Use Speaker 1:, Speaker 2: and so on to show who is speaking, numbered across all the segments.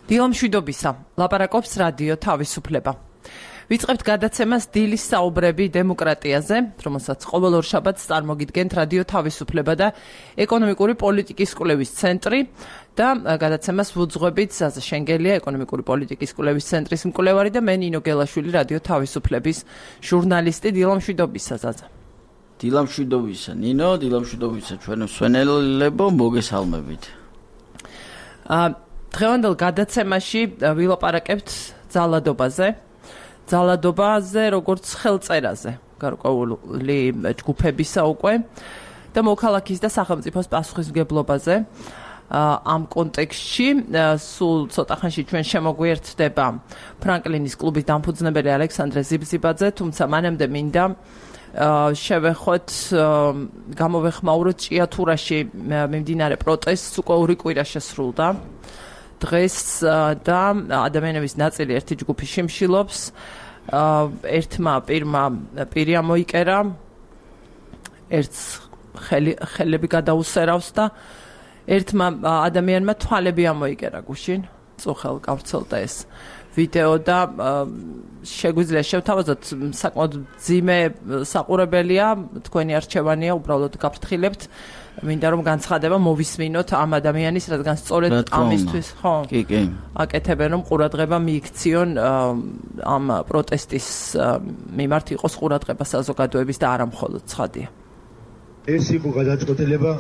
Speaker 1: დილამშვიდობისა, ლაპარაკობს რადიო თავისუფლება. ვიწყებთ გადაცემას დილის საუბრები დემოკრატიაზე, რომელსაც ყოველ ორ შაბათს წარმოგიდგენთ რადიო თავისუფლება და ეკონომიკური პოლიტიკის კვლევის ცენტრი და გადაცემას ვუძღვებით ზაზა შენგელია, ეკონომიკური პოლიტიკის კვლევის ცენტრის მკვლევარი და მე ნინო გელაშვილი, რადიო თავისუფლების ჟურნალისტი. დილამშვიდობისა, ზაზა.
Speaker 2: დილამშვიდობისა, ნინო, დილამშვიდობისა ჩვენო მსვენელებო, მოგესალმებით.
Speaker 1: დღევანდელ გადაცემაში ვილაპარაკებთ ძალადობაზე. ძალადობაზე, როგორც ხელწერაზე, გარკვეული ჯგუფებისა უკვე და მოქალაქის და სახელმწიფოს პასუხისმგებლობაზე. ამ კონტექსტში სულ ცოტა ხანში ჩვენ შემოგვიერთდება ფრანკლინის კლუბის დამფუძნებელი ალექსანდრე ზიბზიბაძე, თუმცა მანამდე მინდა შევეხოთ, გამოვეხმაუროთ ჭიათურაში მიმდინარე პროტესტს, უკვე ორი კვირა შესრულდა. დღეს და ადამიანების ნაწილი ერთი ჯგუფი შიმშილობს, ერთმა პირმა პირი ამოიკერა, ერთს ხელები გადაუსერავს და ერთმა ადამიანმა თვალები ამოიკერა გუშინ, წუხელ გავრცელდა ეს ვიდეო და შეგვიძლია შევთავაზოთ, საკმაოდ მძიმე საყურებელია, თქვენი არჩევანია, უბრალოდ გაფრთხილებთ. მინდა რომ განცხადება მოვისმინოთ ამ ადამიანის, რადგან სწორედ ამისთვის, ხო?
Speaker 2: კი.
Speaker 1: აკეთებენ რომ ყურადღება მიიქციონ ამ პროტესტის მიმართ იყოს ყურადღება საზოგადოების და არა მხოლოდ ცხადია.
Speaker 3: ეს იყო გადაწყვეტილება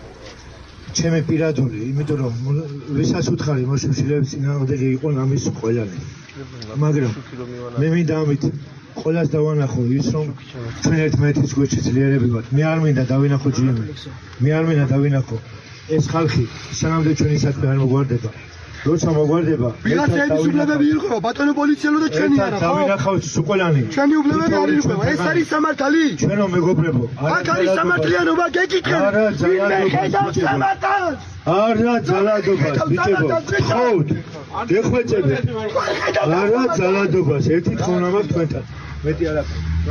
Speaker 3: ჩემი პირადული, იმიტომ რომ ვისაც უთხარი მოშიშილების წინააღმდეგ იყო ამის ყველანი. მაგრამ მე მინდა ამით ყველას დავანახო ის რომ ჩვენ ერთმანეთის გვერდში ძლიერები ვართ. მე არ მინდა დავინახო ჯიმი. მე არ მინდა დავინახო ეს ხალხი სანამდე ჩვენი საქმე არ მოგვარდება. როცა მოგვარდება,
Speaker 4: ვიღაცების უბნებები ირღვევა, ბატონო პოლიციელო და ჩვენი არა, ხო?
Speaker 3: დავინახავთ სუყოლანი.
Speaker 4: ჩვენი უბნებები არ ირღვევა, ეს არის სამართალი?
Speaker 3: ჩვენო მეგობრებო,
Speaker 4: აქ არის სამართლიანობა, გეკითხენ. ვინმე ხედავს სამართალს?
Speaker 3: არა ძალადობას, ბიჭებო, ხოთ. გეხვეწებთ. არა ძალადობას, ერთი თხოვნა მაქვს თქვენთან. მეტი არა.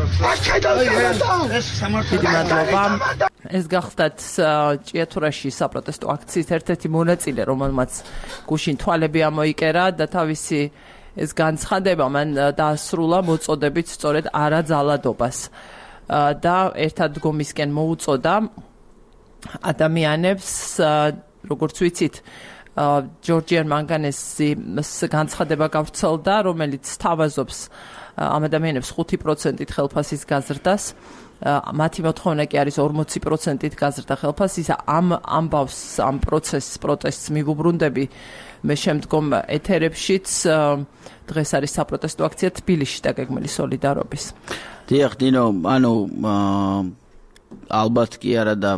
Speaker 1: დიდი მადლობა. ეს გახლდათ ჭიათურაში საპროტესტო აქციის ერთ-ერთი მონაწილე, რომელმაც გუშინ თვალები ამოიკერა და თავისი ეს განცხადება მან დაასრულა მოწოდებით სწორედ არა ძალადობას და ერთ ადგომისკენ მოუწოდა ადამიანებს, როგორც ვიცით, ჯორჯიან მანგანესის განცხადება გავრცელდა, რომელიც თავაზობს ამ ადამიანებს 5%-ით ხელფასის გაზრდას. მათი მოთხოვნა კი არის 40%-ით გაზრდა ხელფასისა. ამ ამბავს, ამ პროტესტს მივუბრუნდები მე შემდგომ ეთერებშიც. დღეს არის საპროტესტო აქცია თბილისში დაგეგმილი სოლიდარობის.
Speaker 2: დიახ, დინო, ანუ ალბათ კი არა და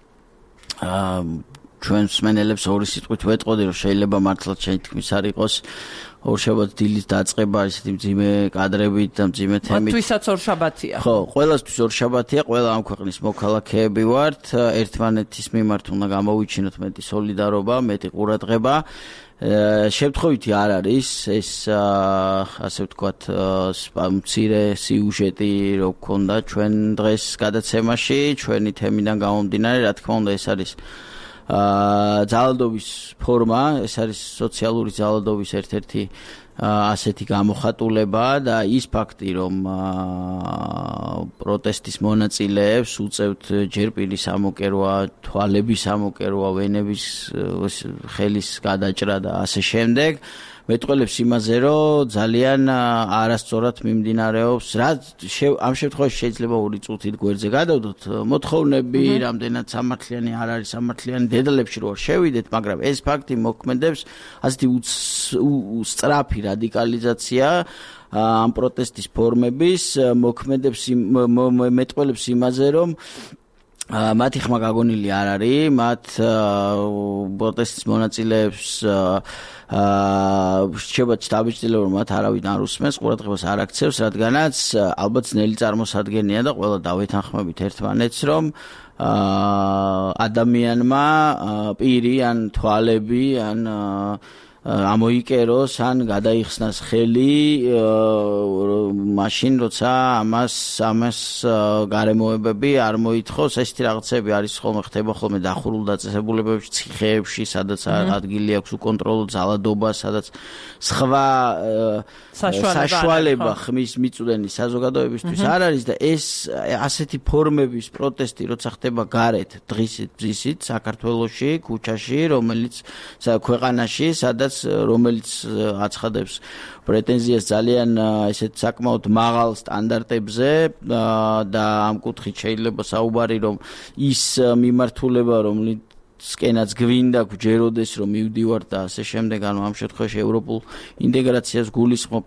Speaker 2: ჩვენ მსმენელებს ორი სიტყვით ვეტყოდი, რომ შეიძლება მართლაც შენი თქმის არ იყოს ორშაბათ დილის დაწყება ისეთი მძიმე კადრებით და მძიმე თემით.
Speaker 1: მათთვისაც ორშაბათია.
Speaker 2: ხო, ყველასთვის ორშაბათია, ყველა ამ ქვეყნის მოქალაქეები ვართ, ერთმანეთის მიმართ უნდა გამოვიჩინოთ მეტი სოლიდარობა, მეტი ყურადღება. შემთხვევითი არ არის ეს ასე ვთქვათ მცირე სიუჟეტი რო გქონდა ჩვენ დღეს გადაცემაში, ჩვენი თემიდან გამომდინარე, რა თქმა უნდა ეს არის ძალადობის ფორმა, ეს არის სოციალური ძალადობის ერთ-ერთი ასეთი გამოხატულება და ის ფაქტი, რომ პროტესტის მონაწილეებს უწევთ ჯერ პირის ამოკერვა, თვალების ამოკერვა, ვენების ხელის გადაჭრა და ასე შემდეგ, მეტყველებს იმაზე, რომ ძალიან არასწორად მიმდინარეობს. ამ შემთხვევაში შეიძლება ორი წუთით გვერდზე გადავდოთ მოთხოვნები, რამდენად სამართლიანი არ არის სამართლიანი, დედალებში რო შევიდეთ, მაგრამ ეს ფაქტი მოქმედებს ასეთი სწრაფი რადიკალიზაცია ამ პროტესტის ფორმების, მოქმედებს მეტყველებს იმაზე, რომ მათი ხმა გაგონილი არ არის, მათ პროტესტის მონაწილეებს რჩება დაბეჭდილება, რომ მათ არავინ არ უსმენს, ყურადღებას არ აქცევს, რადგანაც ალბათ ძნელი წარმოსადგენია და ყველა დავეთანხმებით ერთმანეთს, რომ ადამიანმა პირი ან თვალები ან ამოიკეროს ან გადაიხსნას ხელი მაშინ როცა ამას გარემოებები არ მოითხოვს ესეთი რაღაცები არის ხოლმე ხდება ხოლმე დახურულ დაწესებულებებში ციხეებში სადაც ადგილი აქვს უკონტროლო ძალადობა სადაც სხვა საშუალება ხმის მიწვდენი საზოგადოებისთვის არ არის და ეს ასეთი ფორმების პროტესტი როცა ხდება გარეთ დღისით ბზისით საქართველოში ქუჩაში რომელიც ქვეყანაში სადაც რომელიც აცხადებს პრეტენზიას ძალიან ესეთ საკმაოდ მაღალ სტანდარტებზე და ამ კუთხით შეიძლება საუბარი რომ ის მიმართულება რომლისკენაც გვინდა გვჯეროდეს რომ მივდივართ და ასე შემდეგ ანუ ამ შემთხვევაში ევროპულ ინტეგრაციას გულისხმობ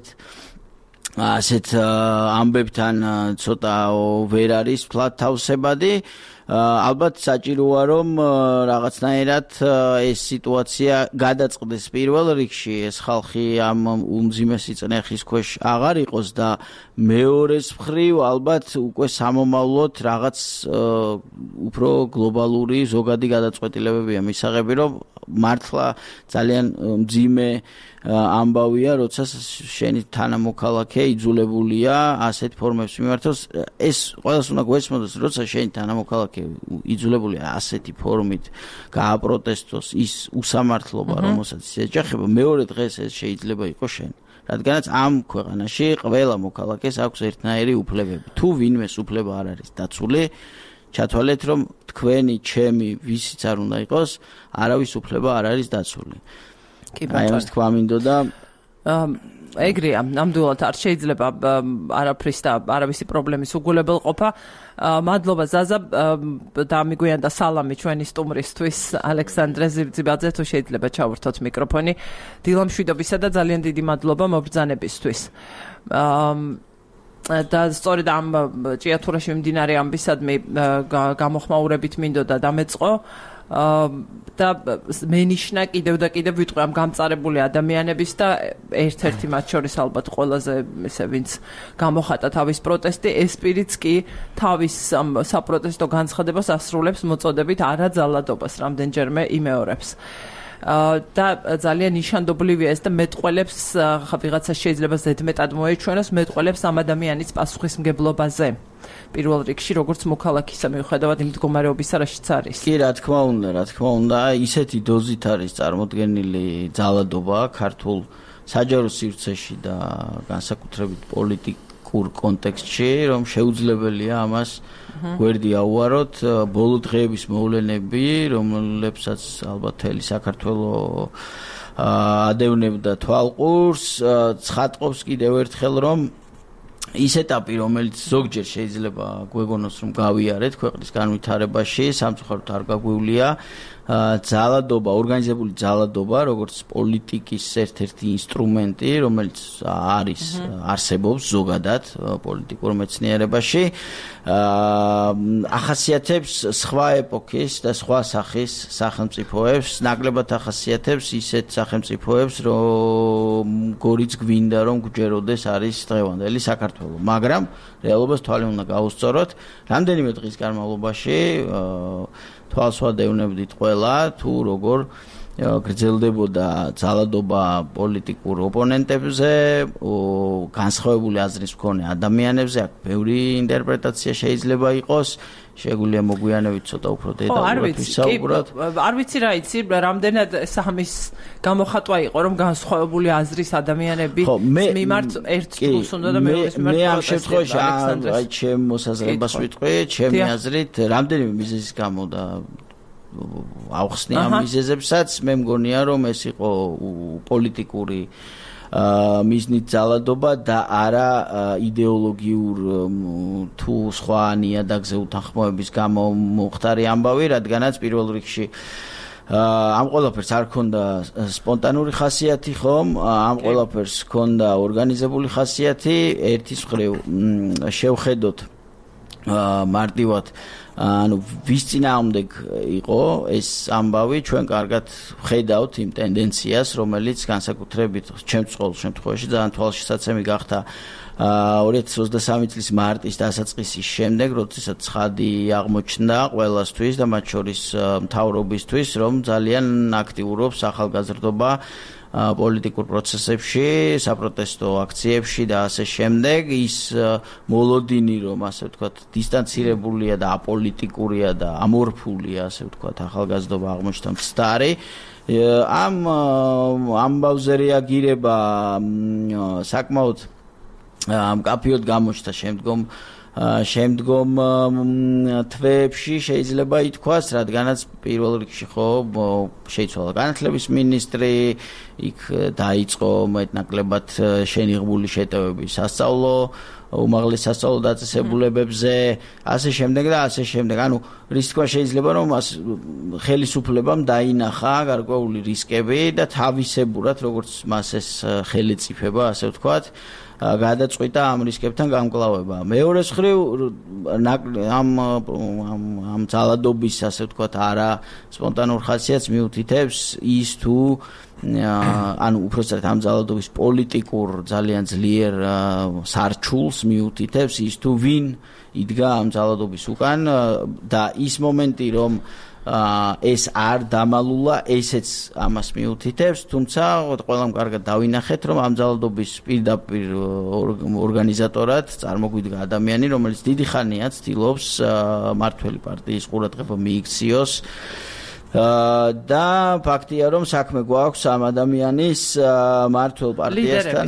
Speaker 2: ასეთ ამბებთან ცოტა ვერ არის ფლად თავსებადი ალბათ საჭიროა რომ რაღაცნაირად ეს სიტუაცია გადაწყდეს პირველ რიგში ეს ხალხი ამ უმძიმესი წნეხის ქვეშ აღარ იყოს და მეორეს მხრივ ალბათ უკვე სამომავლოდ რაღაც უფრო გლობალური ზოგადი გადაწყვეტილებებია მისაღები რომ მართლა ძალიან მძიმე ამბავია როცა შენი თანამოქალაქე იძულებულია ასეთ ფორმებს მიმართოს ეს ყველას უნდა გვესმოდეს როცა შენი თანამოქალაქე იძულებულია ასეთი ფორმით გააპროტესტოს ის უსამართლობა რომელსაც ეჯახება მეორე დღეს ეს შეიძლება იყოს შენ რადგანაც ამ ქვეყანაში ყველა მოქალაქეს აქვს ერთნაირი უფლებები თუ ვინმეს უფლება არ არის დაცული ჩათვალეთ რომ თქვენი ჩემი ვისიც არ უნდა იყოს არავის უფლება არ არის დაცული აი ეს თქვა მინდოდა
Speaker 1: ეგრეა ნამდვილად არ შეიძლება არაფრის და არავისი პრობლემის უგულებელყოფა მადლობა ზაზა და მიგვიანდა სალამი ჩვენი სტუმრისთვის ალექსანდრე ზიბძიბაძე თუ შეიძლება ჩავურთოთ მიკროფონი დილამშვიდობისა და ძალიან დიდი მადლობა მობრძანებისთვის და სწორედ ამ ჭიათურაში მიმდინარე ამბისადმი გამოხმაურებით მინდოდა დამეწყო და მენიშნა კიდევ და კიდევ ვიტყვი ამ გამწარებული ადამიანების და ერთ-ერთი მათ შორის ალბათ ყველაზე ესე ვინც გამოხატა თავის პროტესტი ეს პირიც კი თავის საპროტესტო განცხადებას ასრულებს მოწოდებით არაძალადობას რამდენჯერმე იმეორებს და ძალიან ნიშანდობლივია ეს და მეტყველებს ვიღაცა შეიძლება ზედმეტად მოეჩვენოს მეტყველებს ამ ადამიანის პასუხისმგებლობაზე პირველ რიგში როგორც მოქალაქისა მიუხედავად იმ მდგომარეობისა რაშიც არის
Speaker 2: კი რა თქმა უნდა ისეთი დოზით არის წარმოდგენილი ძალადობა ქართულ საჯარო სივრცეში და განსაკუთრებით პოლიტიკურ კონტექსტში რომ შეუძლებელია ამას გვერდი აუაროთ ბოლო დღეების მოვლენები რომლებსაც ალბათ მთელი საქართველო ადევნებდა თვალყურს ცხადყოფს კიდევ ერთხელ რომ ის ეტაპი რომელიც ზოგჯერ შეიძლება გვეგონოს რომ გავიარეთ ქვეყნის განვითარებაში სამწუხაროდ არ გაგვივლია ძალადობა ორგანიზებული ძალადობა როგორც პოლიტიკის ერთ-ერთი ინსტრუმენტი რომელიც არის არსებობს ზოგადად პოლიტიკურ მეცნიერებაში ახასიათებს სხვა ეპოქის და სხვა სახის სახელმწიფოებს ნაკლებად ახასიათებს ისეთ სახელმწიფოებს როგორიც გვინდა რომ გვჯეროდეს არის დღევანდელი საქართველო მაგრამ რეალობას თვალი უნდა გაუსწოროთ რამდენიმე დღის განმავლობაში თვალს ვადევნებდით ყველა თუ როგორ გრძელდებოდა ძალადობა პოლიტიკურ ოპონენტებზე განსხვავებული აზრის მქონე ადამიანებზე აქ ბევრი ინტერპრეტაცია შეიძლება იყოს შეგვიძლია მოგვიანებით ცოტა უფრო დეტალურად ვისაუბროთ
Speaker 1: არ ვიცი რა იცი რამდენად სამის გამოხატვა იყო რომ განსხვავებული აზრის ადამიანები მიმართ ერთ ჯგუფს უნდა და მეორეს მიმართ
Speaker 2: მე ამ შემთხვევაში აი ჩემ მოსაზრებას ვიტყვი ჩემი აზრით რამდენიმე მიზეზის გამო და ავხსნი ამ მიზეზებსაც მე მგონია რომ ეს იყო პოლიტიკური მიზნით ძალადობა და არა იდეოლოგიურ თუ სხვა ნიადაგზე უთანხმოების გამო მოხდარი ამბავი რადგანაც პირველ რიგში ამ ყველაფერს არ ქონდა სპონტანური ხასიათი ხომ ამ ყველაფერს ქონდა ორგანიზებული ხასიათი ერთის მხრივ შევხედოთ მარტივად ანუ ვის წინააღმდეგ იყო ეს ამბავი ჩვენ კარგად ვხედავთ იმ ტენდენციას რომელიც განსაკუთრებით ჩემს შემთხვევაში ძალიან თვალშისაცემი გახდა 2023 წლის მარტის დასაწყისის შემდეგ როდესაც ცხადი აღმოჩნდა ყველასთვის და მათ შორის მთავრობისთვის რომ ძალიან აქტიურობს ახალგაზრდობა პოლიტიკურ პროცესებში, საპროტესტო აქციებში და ასე შემდეგ ის მოლოდინი რომ ასე ვთქვათ დისტანცირებულია და აპოლიტიკურია და ამორფულია ასე ვთქვათ ახალგაზრდობა აღმოჩნდა მცდარი ამ ამბავზე რეაგირება საკმაოდ მკაფიოდ გამოჩნდა შემდგომ თვეებში შეიძლება ითქვას, რადგანაც პირველ რიგში ხო შეიცვალა განათლების მინისტრი, იქ დაიწყო მეტნაკლებად შენიღბული შეტევები სასწავლო უმაღლეს სასწავლო დაწესებულებებზე, ასე შემდეგ და ასე შემდეგ. ანუ რის თქვა შეიძლება რომ ხელისუფლებამ დაინახა გარკვეული რისკები და თავისებურად როგორც მას ეს ხელისუფლება, ასე ვთქვათ, გადაწყვიტა ამ რისკებთან გამკლავება. მეორეს მხრივ ამ ძალადობის, ასე ვთქვათ, არა სპონტანურ ხასიათს მიუთითებს ის თუ ანუ უпростоრად ამ ძალადობის პოლიტიკურ ძალიან ძლიერ სარჩულს მიუთითებს ის თუ ვინ იდგა ამ ძალადობის უკან და ის მომენტი რომ ეს არ დამალულა ესეც ამას მიუთითებს თუმცა ყველამ კარგად დავინახეთ რომ ამ ძალადობის პირდაპირ ორგანიზატორად წარმოგვიდგა ადამიანი რომელიც დიდი ხანია ცდილობს მართველი პარტიის ყურადღება მიიქციოს და ფაქტია რომ საქმე გვაქვს ამ ადამიანის მართლ პარტიასთან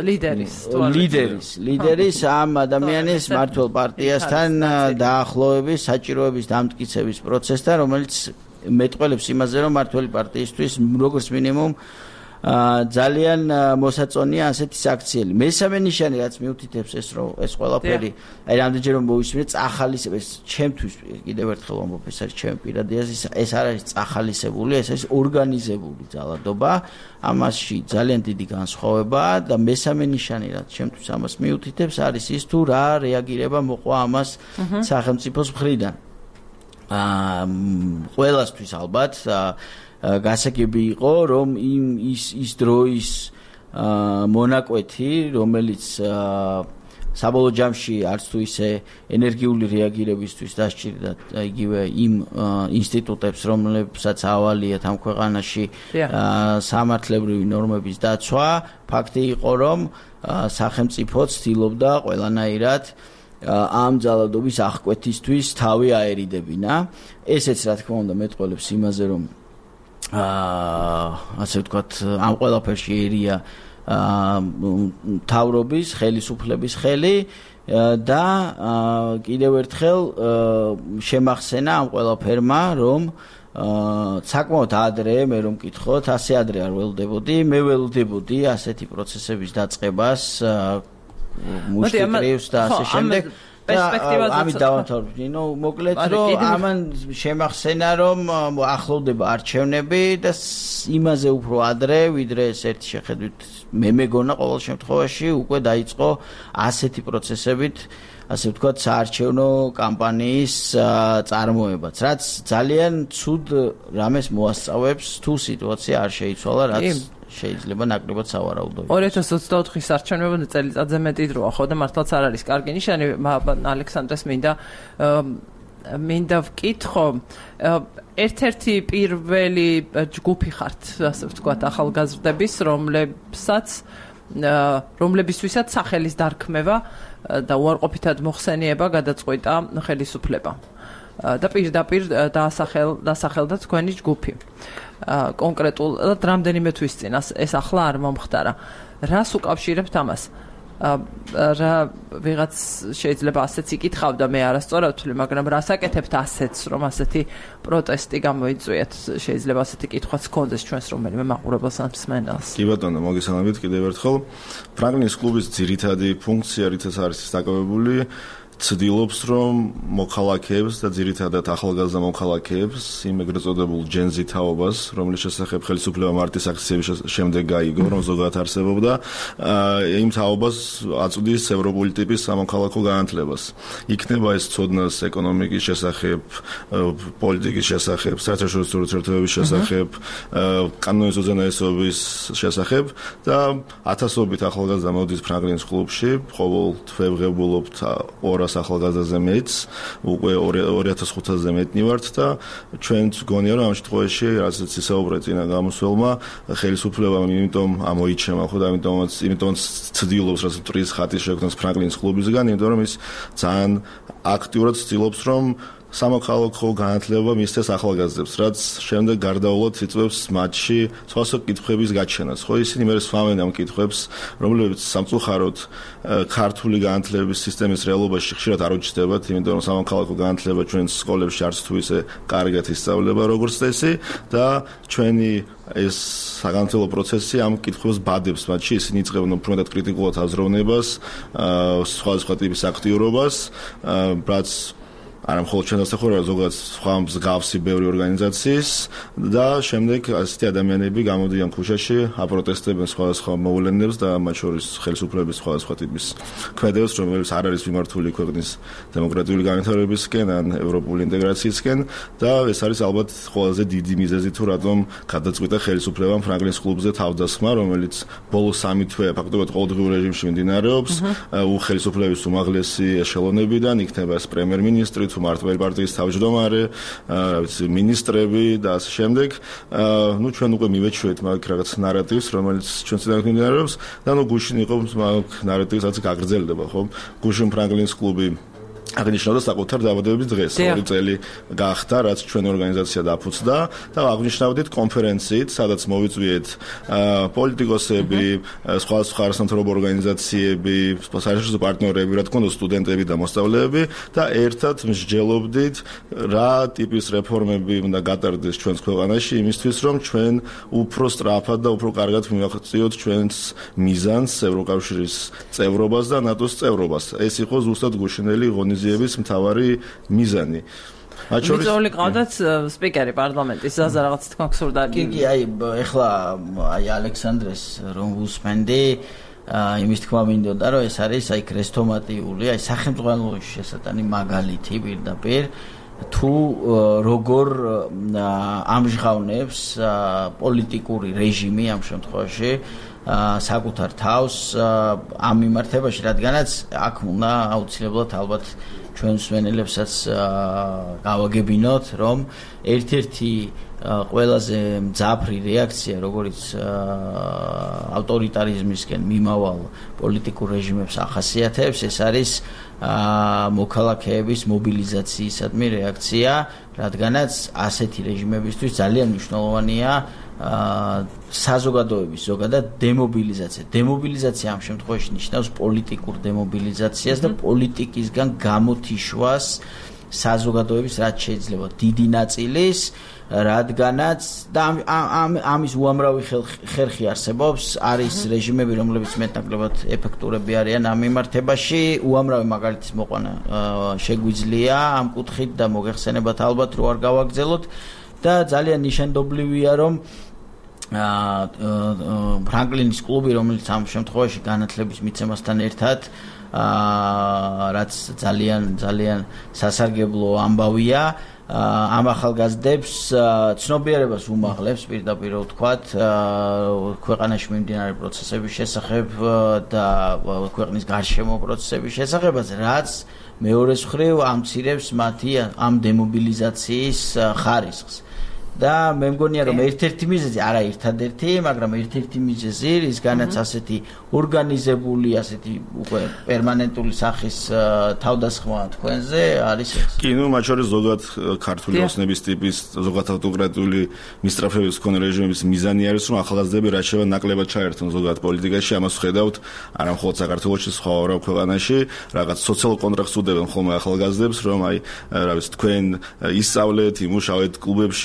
Speaker 2: ლიდერის ამ ადამიანის მართლ პარტიასთან დაახლოების საჭიროების დამტკიცების პროცესთან რომელიც მეტყველებს იმაზე რომ მართველი პარტიისთვის როგორც მინიმუმ ძალიან მოსაწონია ასეთი საქციელი. მესამე ნიშანი რაც მიუთითებს ეს ყველაფერი, აი რამდენჯერ რომ მოვისმინეთ წახალისებას ჩემთვის კიდევ ერთხელ ვამბობ ეს არის ჩემი პირადი აზრი, ეს არ არის წახალისებული, ეს არის ორგანიზებული ძალადობა, ამაში ძალიან დიდი განსხვავებაა და მესამე ნიშანი რაც ჩემთვის ამას მიუთითებს არის ის თუ რა რეაგირება მოყვა ამას სახელმწიფოს მხრიდან. ყველასთვის ალბათ გასაგები იყო რომ ის დროის მონაკვეთი რომელიც საბოლოო ჯამში არც თუ ისე ენერგიული რეაგირებისთვის დასჭირდა იგივე იმ ინსტიტუტებს რომლებსაც ავალიათ ამ ქვეყანაში სამართლებრივი ნორმების დაცვა ფაქტი იყო რომ სახელმწიფო ცდილობდა ყველანაირად ამ ძალადობის აღკვეთისთვის თავი აერიდებინა ესეც რა თქმა უნდა მეტყველებს იმაზე რომ ასე ვთქვათ ამ ყველაფერში ერია თავრობის ხელისუფლების ხელი და კიდევ ერთხელ შემახსენა ამ ყველაფერმა რომ საკმაოდ ადრე მე რომ მკითხოთ ასე ადრე არ ველდებოდი მე ველდებოდი ასეთი პროცესების დაწყებას მუშტიკრევს და ასე შემდეგ ამით დავამთავრებ ნინო მოკლედ რომ ამან შემახსენა რომ ახლოვდება არჩევნები და იმაზე უფრო ადრე ვიდრე ეს ერთი შეხედვით მე მეგონა ყოველ შემთხვევაში უკვე დაიწყო ასეთი პროცესებით ასე ვთქვათ საარჩევნო კამპანიის წარმოებაც რაც ძალიან ცუდ რამეს მოასწავებს თუ სიტუაცია არ შეიცვალა რაც შეიძლება ნაკლებად სავარაუდო იყოს.
Speaker 1: 2024 საარჩევნოებამდე წელიწადზე მეტი დროა, ხო და მართლაც არ არის კარგი ნიშანი. ალექსანდრეს მინდა ვკითხო, ერთ-ერთი პირველი ჯგუფი ხართ, ასე ვთქვათ, ახალგაზრდების, რომლებისთვისაც სახელის დარქმევა და უარყოფითად მოხსენიება გადაწყვიტა ხელისუფლებამ. და პირდაპირ დასახელდა თქვენი ჯგუფი. კონკრეტულად რამდენიმე თვის წინ ეს ახლა არ მომხდარა. რას უკავშირებთ ამას? რა ვიღაც შეიძლება ასეც იკითხავდა მე არასწორად ვთვლი, მაგრამ რას აკეთებთ ასეც, რომ ასეთი პროტესტი გამოიწვიეთ? შეიძლება ასეთი კითხვაც გქონდეს ჩვენს რომელიმე მაყურებელს ან მსმენელს.
Speaker 5: კი ბატონო, მოგესალმებით კიდევ ერთხელ. ფრანგლინის კლუბის ძირითადი ფუნქცია რითაც არის დაკავებული ცდილობს რომ მოქალაქეებს და ძირითადად ახალგაზრდა მოქალაქეებს იმ ეგრეთ წოდებულ Gen Z თაობას, რომლის შესახებ ხელისუფლება მარტის აქციების შემდეგ გაიგო, რომ ზოგადად არსებობდა, იმ თაობას აწვდის ევროპული ტიპის სამოქალაქო განათლებას. იქნება ეს ცოდნას ეკონომიკის შესახებ, პოლიტიკის შესახებ, საერთაშორისო ურთიერთობების შესახებ, კანონის უზენაესობის შესახებ და ათასობით ახალგაზრდა მოდის ფრანგლინის კლუბში, ყოველ თვევღებულობთ 200 ახალგაზრდაზე მეც, უკვე 2500-ზე მეტნი ვართ და ჩვენც გონია რომ ამ შემთხვევაში, რასაც ისაუბრე წინა გამოსვლელმა, ხელისუფლებამ იმიტომ ამოიჩემა ხო და იმიტომაც ცდილობს რაც ტრის ხატის შექმნას ფრანგლინის კლუბისგან, იმიტომ რომ ის ძალიან აქტიურად ცდილობს რომ სამოქალაქო განათლება მისცეს ახალგაზრდებს, რაც შემდეგ გარდაულად იწვევს მათში სხვადასხვა კითხვების გაჩენას. ხო, ისინი მე სვამენ ამ კითხვებს, რომლებიც სამწუხაროდ ქართული განათლების სისტემის რეალობაში ხშირად არ უჩნდებათ, იმიტომ რომ სამოქალაქო განათლება ჩვენს სკოლებში არც თუ ისე კარგად ისწავლება როგორც წესი და ჩვენი ეს საგანმანათლებლო პროცესი ამ კითხვებს ბადებს მათში, ისინი იწყებენ უფრო კრიტიკულად აზროვნებას, სხვადასხვა ტიპის აქტიურობას, რაც არა მხოლოდ ჩვენს ახლა ზოგადად სხვა მსგავსი ბევრი ორგანიზაციის და შემდეგ ასეთი ადამიანები გამოდიან ქუჩაში, აპროტესტებენ სხვადასხვა მოვლენებს და მათ შორის ხელისუფლების სხვადასხვა ტიპის ქმედებს, რომლებიც არ არის მიმართული ქვეყნის დემოკრატიული განვითარებისკენ ან ევროპული ინტეგრაციისკენ და ეს არის ალბათ ყველაზე დიდი მიზეზი თუ რატომ გადაწყვიტა ხელისუფლებამ ფრანგლინის კლუბზე თავდასხმა, რომელიც ბოლო 3 თვე ფაქტობრივად ყოველდღიურ რეჟიმში მიმდინარეობს, ხელისუფლების უმაღლესი ეშელონებიდან იქნება ეს პრემიერ-მინისტრი მართლმადიდებელი პარტიის თავმჯდომარე, მინისტრები და ასე შემდეგ. ჩვენ უკვე მივეჩვევთ მაგ რაღაც ნარატივს, რომელიც ჩვენ წინააღმდეგ მიმდინარეობს და გუშინ იყო მაგ ნარატივს, რაც გაგრძელდება, ხო? გუშინ ფრანგლინის კლუბი აღნიშნავდა საკუთარ დაბადების დღეს, 2 წელი გახდა, რაც ჩვენი ორგანიზაცია დაფუძნდა და აღნიშნავდით კონფერენციით, სადაც მოვიწვიეთ პოლიტიკოსები, სხვა არასამთავრობო ორგანიზაციები, საერთაშორისო პარტნიორები, რა თქმა უნდა, სტუდენტები და მოსწავლეები და ერთად მსჯელობდით, რა ტიპის რეფორმები უნდა გატარდეს ჩვენს ქვეყანაში იმისთვის, რომ ჩვენ უფრო სწრაფად და უფრო კარგად მივახციოთ ჩვენს მიზანს, ევროკავშირის წევრობას და ნატოს წევრობას. ეს იყო ზუსტად გუშინელი ღონისძიების მთავარი მიზანი.
Speaker 1: მიწვეული ყავდათ სპიკერი პარლამენტის, ზაზა რაღაც თქვა გსურდა.
Speaker 2: კი, ეხლა ალექსანდრეს რომ ვუსმენდი, იმის თქვა მინდოდა, რომ ეს არის ქრესტომატიული, სახელმწიფოს შესატანი მაგალითი პირდაპირ თუ როგორ ამჟღავნებს პოლიტიკური რეჟიმი ამ შემთხვევაში საკუთარ თავს ამ მიმართებაში, რადგანაც აქ უნდა აუცილებლად ალბათ ჩვენ მსმენელებსაც გავაგებინოთ, რომ ერთ-ერთი ყველაზე მძაფრი რეაქცია, როგორც ავტორიტარიზმისკენ მიმავალ პოლიტიკურ რეჟიმებს ახასიათებს, ეს არის მოქალაქეების მობილიზაციისადმი რეაქცია, რადგანაც ასეთი რეჟიმებისთვის ძალიან მნიშვნელოვანია საზოგადოების ზოგადად დემობილიზაცია. დემობილიზაცია ამ შემთხვევაში ნიშნავს პოლიტიკურ დემობილიზაციას და პოლიტიკისგან გამოთიშვას საზოგადოების რაც შეიძლება დიდი ნაწილის, რადგანაც და ამის უამრავი ხერხი არსებობს, არის რეჟიმები, რომლებიც მეტნაკლებად ეფექტურები არიან ამ მიმართებაში, უამრავი მაგალითის მოყვანა შეგვიძლია ამ კუთხით და მოგეხსენებათ ალბათ რო არ გავაგრძელოთ და ძალიან ნიშანდობლივია, რომ ფრანგლინის კლუბი, რომელიც ამ შემთხვევაში განათლების მიცემასთან ერთად რაც ძალიან სასარგებლო ამბავია, ამ ახალგაზრდებს ცნობიერებას უმაღლებს პირდაპირ ვთქვათ ქვეყანაში მიმდინარე პროცესების შესახებ და ქვეყნის გარშემო პროცესების შესახებაც, რაც მეორეს მხრივ ამცირებს მათი ამ დემობილიზაციის ხარისხს. და მე მგონია რომ ერთ-ერთი მიზეზი, არა ერთადერთი, მაგრამ ერთ-ერთი მიზეზი, რისგანაც ასეთი ორგანიზებული, ასეთი უკვე პერმანენტული სახის თავდასხმა თქვენზე არის ეს.
Speaker 5: კი, მათ შორის ზოგადად ქართული ოსნების ტიპის, ზოგადად ავტოკრატიული მისწრაფების მქონე რეჟიმების მიზანი არის, რომ ახალგაზრდები რაც შეიძლება ნაკლებად ჩაერთონ ზოგადად პოლიტიკაში, ამას ხედავთ არა მხოლოდ საქართველოში, სხვა ურავ ქვეყანაში, რაღაც სოციალურ კონტრაქტს უდებენ ხოლმე ახალგაზრდებს, რომ რა ვიცი, თქვენ ისწავლეთ, იმუშავეთ კლუბებში, იარეთ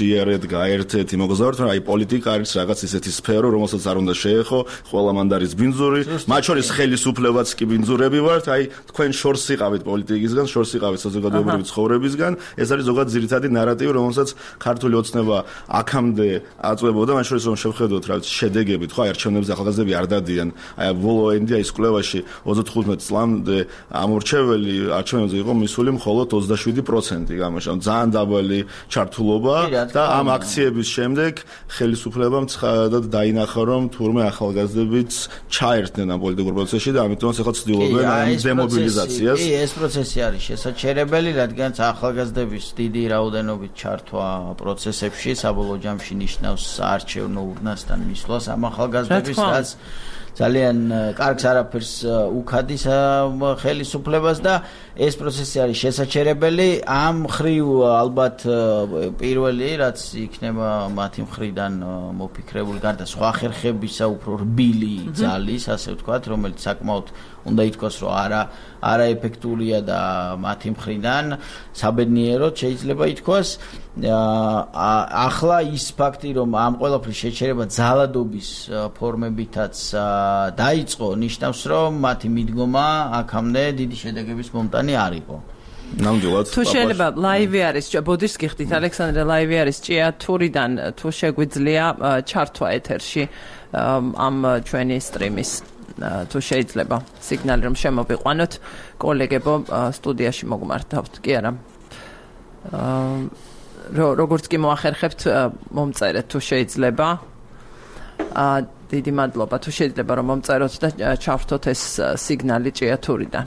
Speaker 5: შედგა ერთ-ერთი მოგზაურთ, რომ აი პოლიტიკა არის რაღაც ისეთი სფერო, რომელსაც არ უნდა შეეხო, ყველა მანდ არის ბინძური, მათ შორის ხელისუფლებაც კი ბინძურები ვართ, აი თქვენ შორს იყავით პოლიტიკისგან, შორს იყავით საზოგადოებრივი ცხოვრებისგან, ეს არის ზოგადად ძირითადი ნარატივი, რომელსაც ქართული ოცნება აქამდე აწვებოდა, მათ შორის რომ შევხედოთ რა შედეგებით, ხო, აი არჩევნებზე ახალგაზრდები არ დადიან, აი ბოლო ენდია ის კვლევაში 35 წლამდე ამორჩეველი არჩევნებზე იყო მისული მხოლოდ 27% გამოსა, ძალიან დაბალი ჩართულობა და ამ აქციების შემდეგ ხელისუფლებამ ცხადად დაინახა, რომ თურმე ახალგაზრდებიც ჩაერთნენ ამ პოლიტიკურ პროცესში და ამიტომაც ახლა ცდილობენ ამ დემობილიზაციას.
Speaker 2: კი, ეს პროცესი არის შესაჩერებელი, რადგანაც ახალგაზრდების დიდი რაოდენობით ჩართვა პროცესებში საბოლოო ჯამში ნიშნავს საარჩევნო ურნასთან მისვლას ამ ახალგაზრდების, რაც ძალიან კარგს არაფერს უქადის ხელისუფლებას და ეს პროცესი არის შესაჩერებელი. ამ მხრივ ალბათ პირველი, რაც იქნება მათი მხრიდან მოფიქრებული, გარდა სხვა ხერხებისა, უფრო რბილი ძალის, ასე ვთქვათ, რომელიც საკმაოდ უნდა ითქვას, რომ არაეფექტურია და მათი მხრიდან საბედნიეროდ შეიძლება ითქვას. ახლა ის ფაქტი, რომ ამ ყველაფრის შეჩერება ძალადობის ფორმებითაც დაიწყო, ნიშნავს, რომ მათი მიდგომა აქამდე დიდი შედეგების მომტანი არ იყო.
Speaker 5: ნამდვილად.
Speaker 1: თუ შეიძლება ლაივი არის, ბოდიშს გიხდით, ალექსანდრე, ლაივი არის ჭიათურიდან, თუ შეგვიძლია ჩართვა ეთერში ამ ჩვენი სტრიმის. თუ შეიძლება სიგნალი რომ შემოვიყვანოთ, კოლეგებო სტუდიაში მოგმართავთ, კი არა. როგორც კი მოახერხებთ, მომწერეთ თუ შეიძლება. დიდი მადლობა, თუ შეიძლება რომ მომწეროთ და ჩავრთოთ ეს სიგნალი ჭიათურიდან.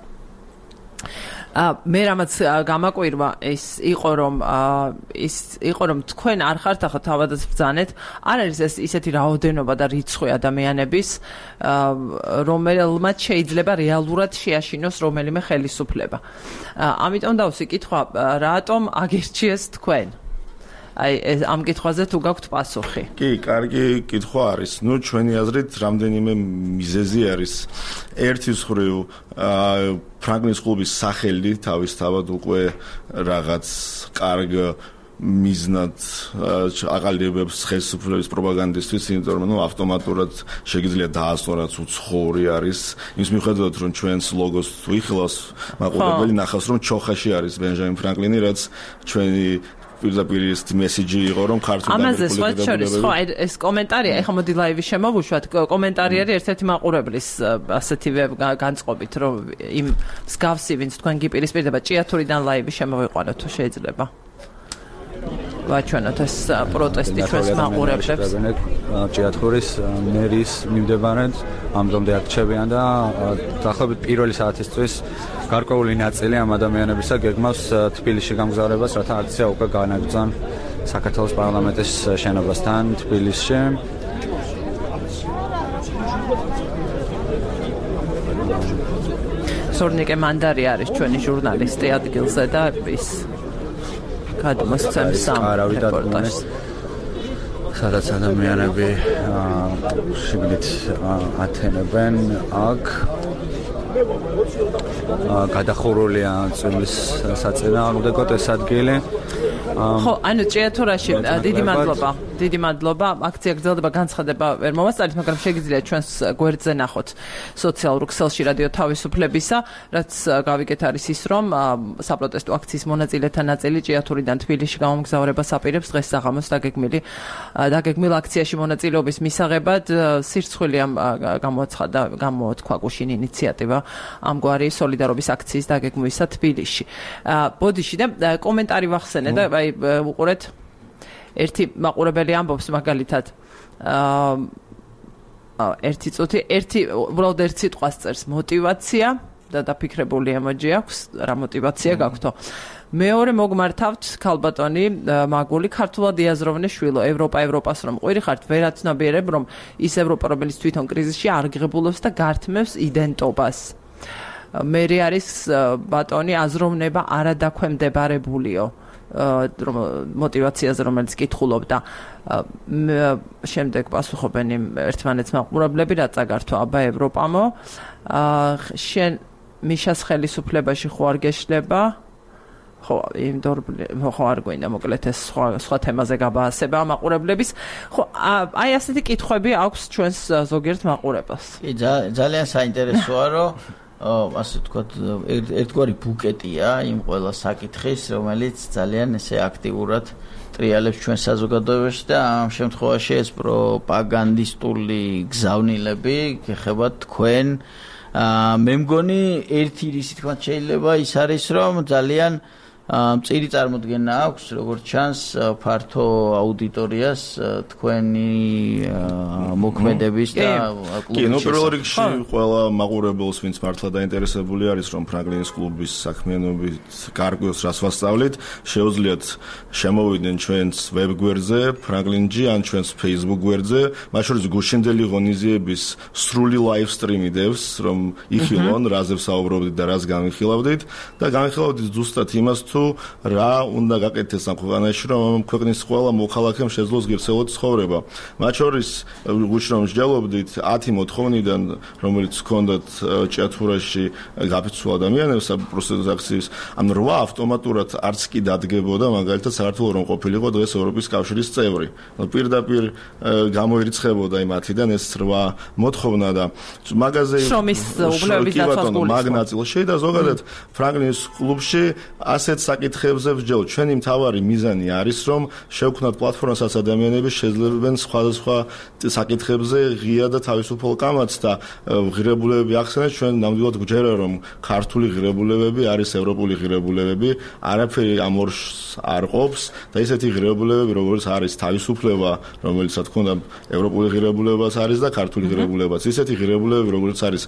Speaker 1: მე რამაც გამაკვირვა ის იყო რომ თქვენ არ ხართ ახლა თავადაც ბრძანეთ, არ არის ეს ისეთი რაოდენობა და რიცხვი ადამიანების, რომელმაც შეიძლება რეალურად შეაშინოს რომელიმე ხელისუფლება. ამიტომ დავსი კითხვა, რატომ აგირჩიეს თქვენ? აი ამ კითხვაზე თუ გაქვთ პასუხი.
Speaker 5: კი, კარგი კითხვა არის. ნუ ჩვენი აზრით რამდენიმე მიზეზი არის. ერთის მხრივ ფრანკლინის კლუბის სახელი თავისთავად უკვე რაღაც კარგ მიზნად აყალიბებს ხელისუფლების პროპაგანდისტვის, იმიტომ რომ ავტომატურად შეიძლება დაასწოროს უცხოური არის. იმის მიუხედავად რომ ჩვენს ლოგოს თუ იხილავს მაყურებელი ნახავს რომ ჩოხაში არის ბენჟამინ ფრანკლინი, რაც ჩვენი პირდაპირ ეს მესიჯი იყო რომ ქართული
Speaker 1: ამაზე სხვა შორის ხო ეს კომენტარია, ეხლა მოდი ლაივი შემოვუშვათ, კომენტარი არის ერთ-ერთი მაყურებლის ასეთივე განწყობით, რომ იმ მსგავსი ვინც თქვენ გიპირისპირდება ჭიათურიდან ლაივი შემოვიყვანოთ თუ შეიძლება. ვაჩვენოთ ეს პროტესტი ჩვენს მაყურებლებს.
Speaker 6: ჭიათურის მერის მიმდებარედ ამდრომდე აქ-ჩებიან და დაახლოებით პირველი საათისთვის გარკვეული ნაწილი ამ ადამიანებისა გეგმავს თბილისში გამგზავრებას, რათა აქცია უკვე განაგრძონ საქართველოს პარლამენტის შენობასთან თბილისში.
Speaker 1: სორნიკე მანდარი არის ჩვენი ჟურნალისტი ადგილზე და ის გადმოსცემს ამ რეპორტაჟს.
Speaker 6: სადაც ადამიანები შიგნით ათენებენ აქ გადახურულია წვიმის საწინააღმდეგოდ ეს ადგილი.
Speaker 1: ხო, ანუ ჭიათურაში დიდი მადლობა. აქცია გრძელდება, განცხადება ვერ მომასწარით, მაგრამ შეგიძლიათ ჩვენს გვერდზე ნახოთ სოციალურ ქსელში რადიო თავისუფლებისა, რაც გავიგეთ არის ის, რომ საპროტესტო აქციის მონაწილეთა ნაწილი ჭიათურიდან თბილისში გამომგზავრებას აპირებს დღეს საღამოს დაგეგმილ აქციაში მონაწილეობის მისაღებად. სირცხვილი გამოთქვა გუშინ ინიციატივა ამგვარი სოლიდარობის აქციის დაგეგმვისა თბილისში. ბოდიში და კომენტარი ვახსენე და აი უყურეთ ერთი მაყურებელი ამბობს მაგალითად ერთი წუთი უბრალოდ ერთ სიტყვას წერს მოტივაცია და დაფიქრებული ემოჯი აქვს რა მოტივაცია გაქვთო. მეორე მოგმართავთ ქალბატონი მაგული ქართულად იაზროვნე შვილო ევროპას რომ ყვირი ხართ ვერაც ნაბიერებ რომ ის ევროპა რომელიც თვითონ კრიზისში არ ღებულობს და გართმევს იდენტობას. მერე არის ბატონი აზროვნება არადაქვემდებარებულიო მოტივაციაზე რომელიც კითხულობდა. შემდეგ პასუხობენ ერთმანეთს მაყურებლები რა წაგართვა აბა ევროპამო. შენ მიშას ხელისუფლებაში ხო არ გეშლება? ხო, ხო არ გვინდა მოკლედ ეს სხვა თემაზე გაბაასება მაყურებლების. ხო, აი ასეთი კითხვები აქვს ჩვენს ზოგიერთ მაყურებელს.
Speaker 2: კი, ძალიან საინტერესოა, რომ ასე ვთქვათ, ერთგვარი ბუკეტია იმ ყველა საკითხის, რომელიც ძალიან ესე აქტიურად ტრიალებს ჩვენ საზოგადოებაში და ამ შემთხვევაში ეს პროპაგანდისტული გზავნილები გეხებათ თქვენ. მე მგონი ერთი რისი თქმა შეიძლება ის არის, რომ ძალიან მწირი წარმოდგენა აქვს, როგორც ჩანს, ფართო აუდიტორიას თქვენი მოქმედების და
Speaker 5: კლუბის. კი, ნუ პირველ რიგში ყველა მაყურებელს, ვინც მართლა დაინტერესებული არის, რომ ფრანგლინის კლუბის საქმიანობით გარკვეულს რას ვასწავლით, შეუძლიათ შემოვიდნენ ჩვენს ვებ გვერდზე, ფრანგლინჯი ან ჩვენს Facebook გვერდზე, მათ შორის გუშინდელი ღონისძიების სრული ლაივ სტრიმი დევს, რომ იხილონ, რაზე ვსაუბრობდით და რას განვიხილავდით და განვიხილავდით ზუსტად იმას, რა უნდა გაკეთდეს ამ ქვეყანაში, რომ ქვეყნის ყველა მოქალაქემ შეძლოს ღირსეულად ცხოვრება. მათ შორის გუშინ რომ მსჯელობდით 10 მოთხოვნიდან, რომელიც ჰქონდათ ჭიათურაში გაფიცულ ადამიანებს პროსტიტუციის, ამ 8 ავტომატურად არც კი დადგებოდა, მაგალითად საქართველოს რომ ყოფილიყო დღეს ევროპის კავშირის წევრი. პირდაპირ გამოირიცხებოდა იმ 10-დან ეს 8 მოთხოვნა და მაგაზე
Speaker 1: შრომის უბნეობის დაცვას გულისხმობს.
Speaker 5: მაგნაწილში და ზოგადად ფრანგლინის კლუბში ასეთ საკითხებზე ვსჯელობ. ჩვენი მთავარი მიზანი არის, რომ შევქმნათ პლატფორმა, სადაც ადამიანები შეძლებენ სხვადასხვა საკითხებზე ღია და თავისუფალ კამათს და ღირებულებები ახსენეთ. ჩვენ ნამდვილად გვჯერა, რომ ქართული ღირებულებები არის ევროპული ღირებულებები, არაფერი ამ ორს არ ყოფს და ესეთი ღირებულებები, როგორც არის თავისუფლება, რომელიც თქონდა ევროპული ღირებულებაც არის და ქართული ღირებულებაც. ესეთი ღირებულებები, როგორც არის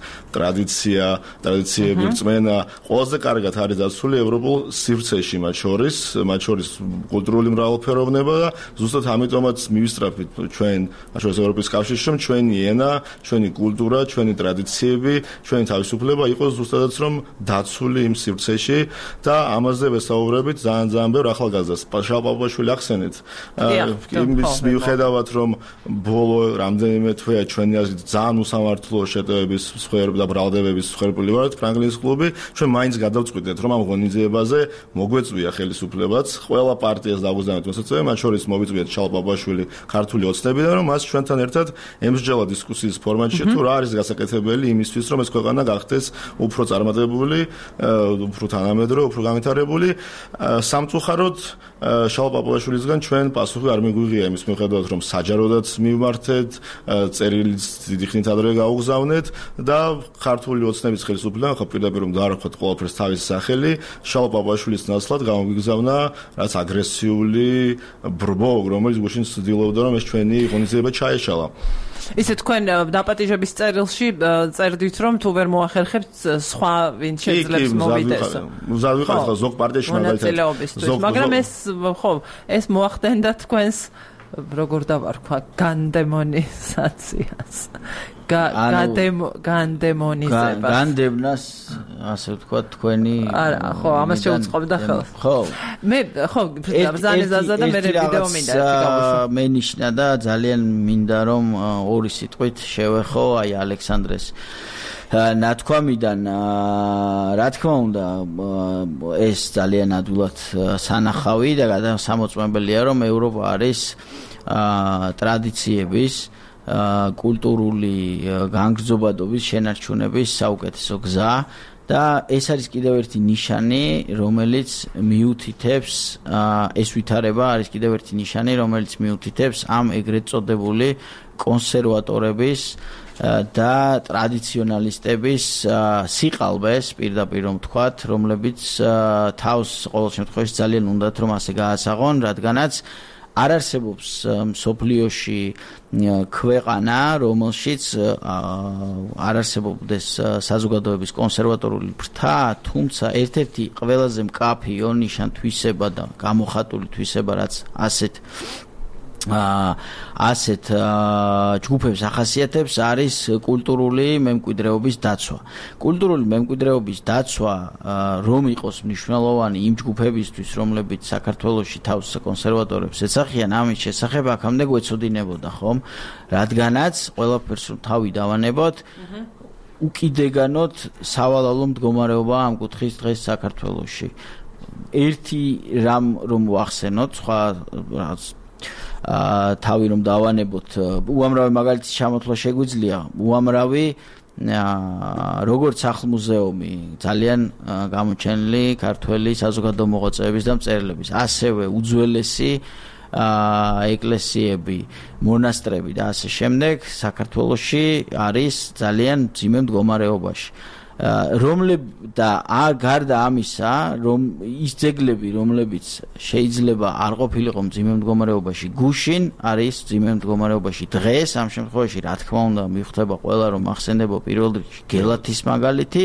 Speaker 5: ტრადიციები, რწმენა, ყველაზე კარგად არის დაცული ევროპულ სივრცეში მათ შორის კულტურული მრავალფეროვნება და ზუსტად ამიტომაც მივისწრაფით ჩვენ მათ შორის ევროპის კავშირში, რომ ჩვენი ენა, ჩვენი კულტურა, ჩვენი ტრადიციები, ჩვენი თავისუფლება იყოს ზუსტადაც რომ დაცული იმ სივრცეში და ამაზე ვესაუბრებით ძალიან ბევრ ახალგაზრდას. შალპაპაშვილი ახსენეთ. იმის მიუხედავად, რომ ბოლო რამდენიმე თვეა ჩვენი აზრით ძალიან უსამართლო შეტევების მსხვერპლი და ბრალდებების მსხვერპლი ვართ ფრანგლინის კლუბი, ჩვენ მაინც გადავწყვიტეთ, რომ ამ ღონისძიებაზე მოგვეწვია ხელისუფლებაც, ყველა პარტიას დაგვიზამეთ მოსაწევი, მათ შორის მოვიწვიეთ შალპაპაშვილი ქართული ოცნებიდან, რომ მას ჩვენთან ერთად ემსჯელა დისკუსიის ფორმატში, თუ რა არის გასაკეთებელი იმისთვის, რომ ეს ქვეყანა გახდეს უფრო წარმატებული, უფრო თანამედროვე, უფრო განვითარებული. სამწუხაროდ შალპაპაშვილისგან ჩვენ პასუხი არ მიგვიღია იმის მიუხედავად, რომ საჯაროდაც მივმართეთ, წერილიც დიდი ხნით ადრე გაუგზავნეთ და ქართული ოცნების ხელისუფლებამ ხო პირდაპირ რომ დაარქვათ ყველაფერს თავისი სახელი, შალპაპაშვილის ნაცვლად გამოგიგზავნა რაც აგრესიული ბრბო, რომელიც გუშინ ცდილობდა, რომ ეს ჩვენი ღონისძიება ჩაეშალა.
Speaker 1: ისე თქვენ დაპატიჟების წერილში წერდით, რომ თუ ვერ მოახერხებთ სხვა ვინ შეძლებს მოვიდეს.
Speaker 5: მზად ვიყავით ხო ზოგ პარტიაში
Speaker 1: მაგალითად. მაგრამ ეს მოახდენდა თქვენს როგორ დავარქვა განდემონიზაციას. განდემონიზებას.
Speaker 2: განდევნას ასე ვთქვა თქვენი
Speaker 1: ხო, ამას შეუწყობდა ხელს.
Speaker 2: ხო.
Speaker 1: მე ხო ბრძანეზაზე და მე ვიდეო მინდა გავუშვი.
Speaker 2: მენიშნა და ძალიან მინდა რომ ორი სიტყვით შევეხო აი ალექსანდრეს ნათქვამიდან რა თქმა უნდა ეს ძალიან ადვილად სანახავი და სამოწმებელია რომ ევროპა არის ტრადიციების კულტურული განგრძობადობის შენარჩუნების საუკეთესო გზა და ეს არის კიდევ ერთი ნიშანი, რომელიც მიუთითებს ეს ვითარება არის კიდევ ერთი ნიშანი, რომელიც მიუთითებს ამ ეგრეთ წოდებული კონსერვატორების და ტრადიციონალისტების სიყალბეს პირდაპირ რომ ვთქვათ, რომლებიც თავს ყოველ შემთხვევაში ძალიან უნდათ რომ ასე გაასაღონ, რადგანაც არ არსებობს მსოფლიოში ქვეყანა, რომელშიც არ არსებობდეს საზოგადოების კონსერვატორული ბრთა, თუმცა ერთ-ერთი ყველაზე მკაფი ნიშან თვისება და გამოხატული თვისება, რაც ასეთ ჯგუფებს ახასიათებს არის კულტურული მემკვიდრეობის დაცვა. კულტურული მემკვიდრეობის დაცვა რომ იყოს მნიშვნელოვანი იმ ჯგუფებისთვის, რომლებიც საქართველოში თავს კონსერვატორებს ეცახიან, ამის შესახებ აქამდე გვეცოდინებოდა, ხომ? რადგანაც ყველაფერს თავი დავანებოთ, უკიდეგანოდ სავალალო მდგომარეობა ამ კუთხის დღეს საქართველოში. ერთი რამ რომ ვახსენოთ, სხვა რაღაც თავი რომ დავანებოთ, უამრავი მაგალითის ჩამოთვლა შეგვიძლია, უამრავი როგორც სახლ-მუზეუმი ძალიან გამოჩენილი ქართველი საზოგადო მოღვაწეების და მწერლების, ასევე უძველესი ეკლესიები, მონასტრები და ასე შემდეგ საქართველოში არის ძალიან მძიმე მდგომარეობაში. და გარდა ამისა, რომ ის ძეგლები, რომლებიც შეიძლება არ ყოფილიყო მძიმე მდგომარეობაში, გუშინ არის მძიმე მდგომარეობაში. დღეს ამ შემთხვევაში, რა თქმა უნდა, მივხვდება ყველა, რომ ახსენდება პირველ რიგში გელათის მაგალითი,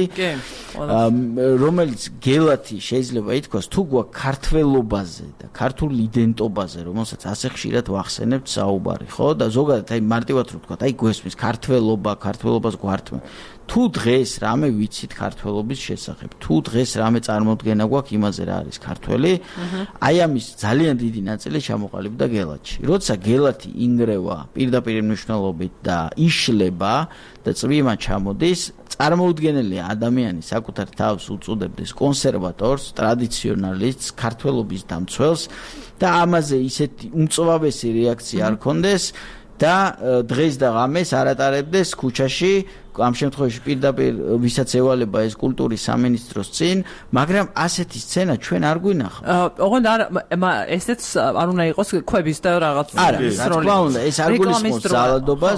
Speaker 2: რომელიც გელათი შეიძლება ითქვას, თუ გვაქვს ქართველობაზე და ქართულ იდენტობაზე, რომელსაც ასე ხშირად ვახსენებთ საუბარი, ხო? და ზოგადად აი მარტივად რო ვთქვა, აი გვესმის ქართველობას გვართმევ. თუ დღეს რამე ვიცით ქართველობის შესახებ, თუ დღეს რამე წარმოდგენა გვაქვს იმაზე რა არის ქართველი, აი ამის ძალიან დიდი ნაწილი ჩამოყალიბდა გელათში. როცა გელათი ინგრევა პირდაპირ მნიშვნელობით და იშლება და წვიმა ჩამოდის, წარმოუდგენელია ადამიანი საკუთარ თავს უწოდებდეს კონსერვატორს, ტრადიციონალისტს, ქართველობის დამცველს და ამაზე ისეთი უმწვავესი რეაქცია არ ქონდეს და დღეს და ღამეს არ ატარებდეს ქუჩაში, ამ შემთხვევაში პირდაპირ ვისაც ევალება ეს კულტურის სამინისტროს წინ, მაგრამ ასეთი სცენა ჩვენ არ გვინახავს.
Speaker 1: ოღონდ ესეც არ უნდა იყოს ქვების და რაღაც
Speaker 2: ის როლი. რა თქმა უნდა, ეს არ გულისხმობს ძალადობას.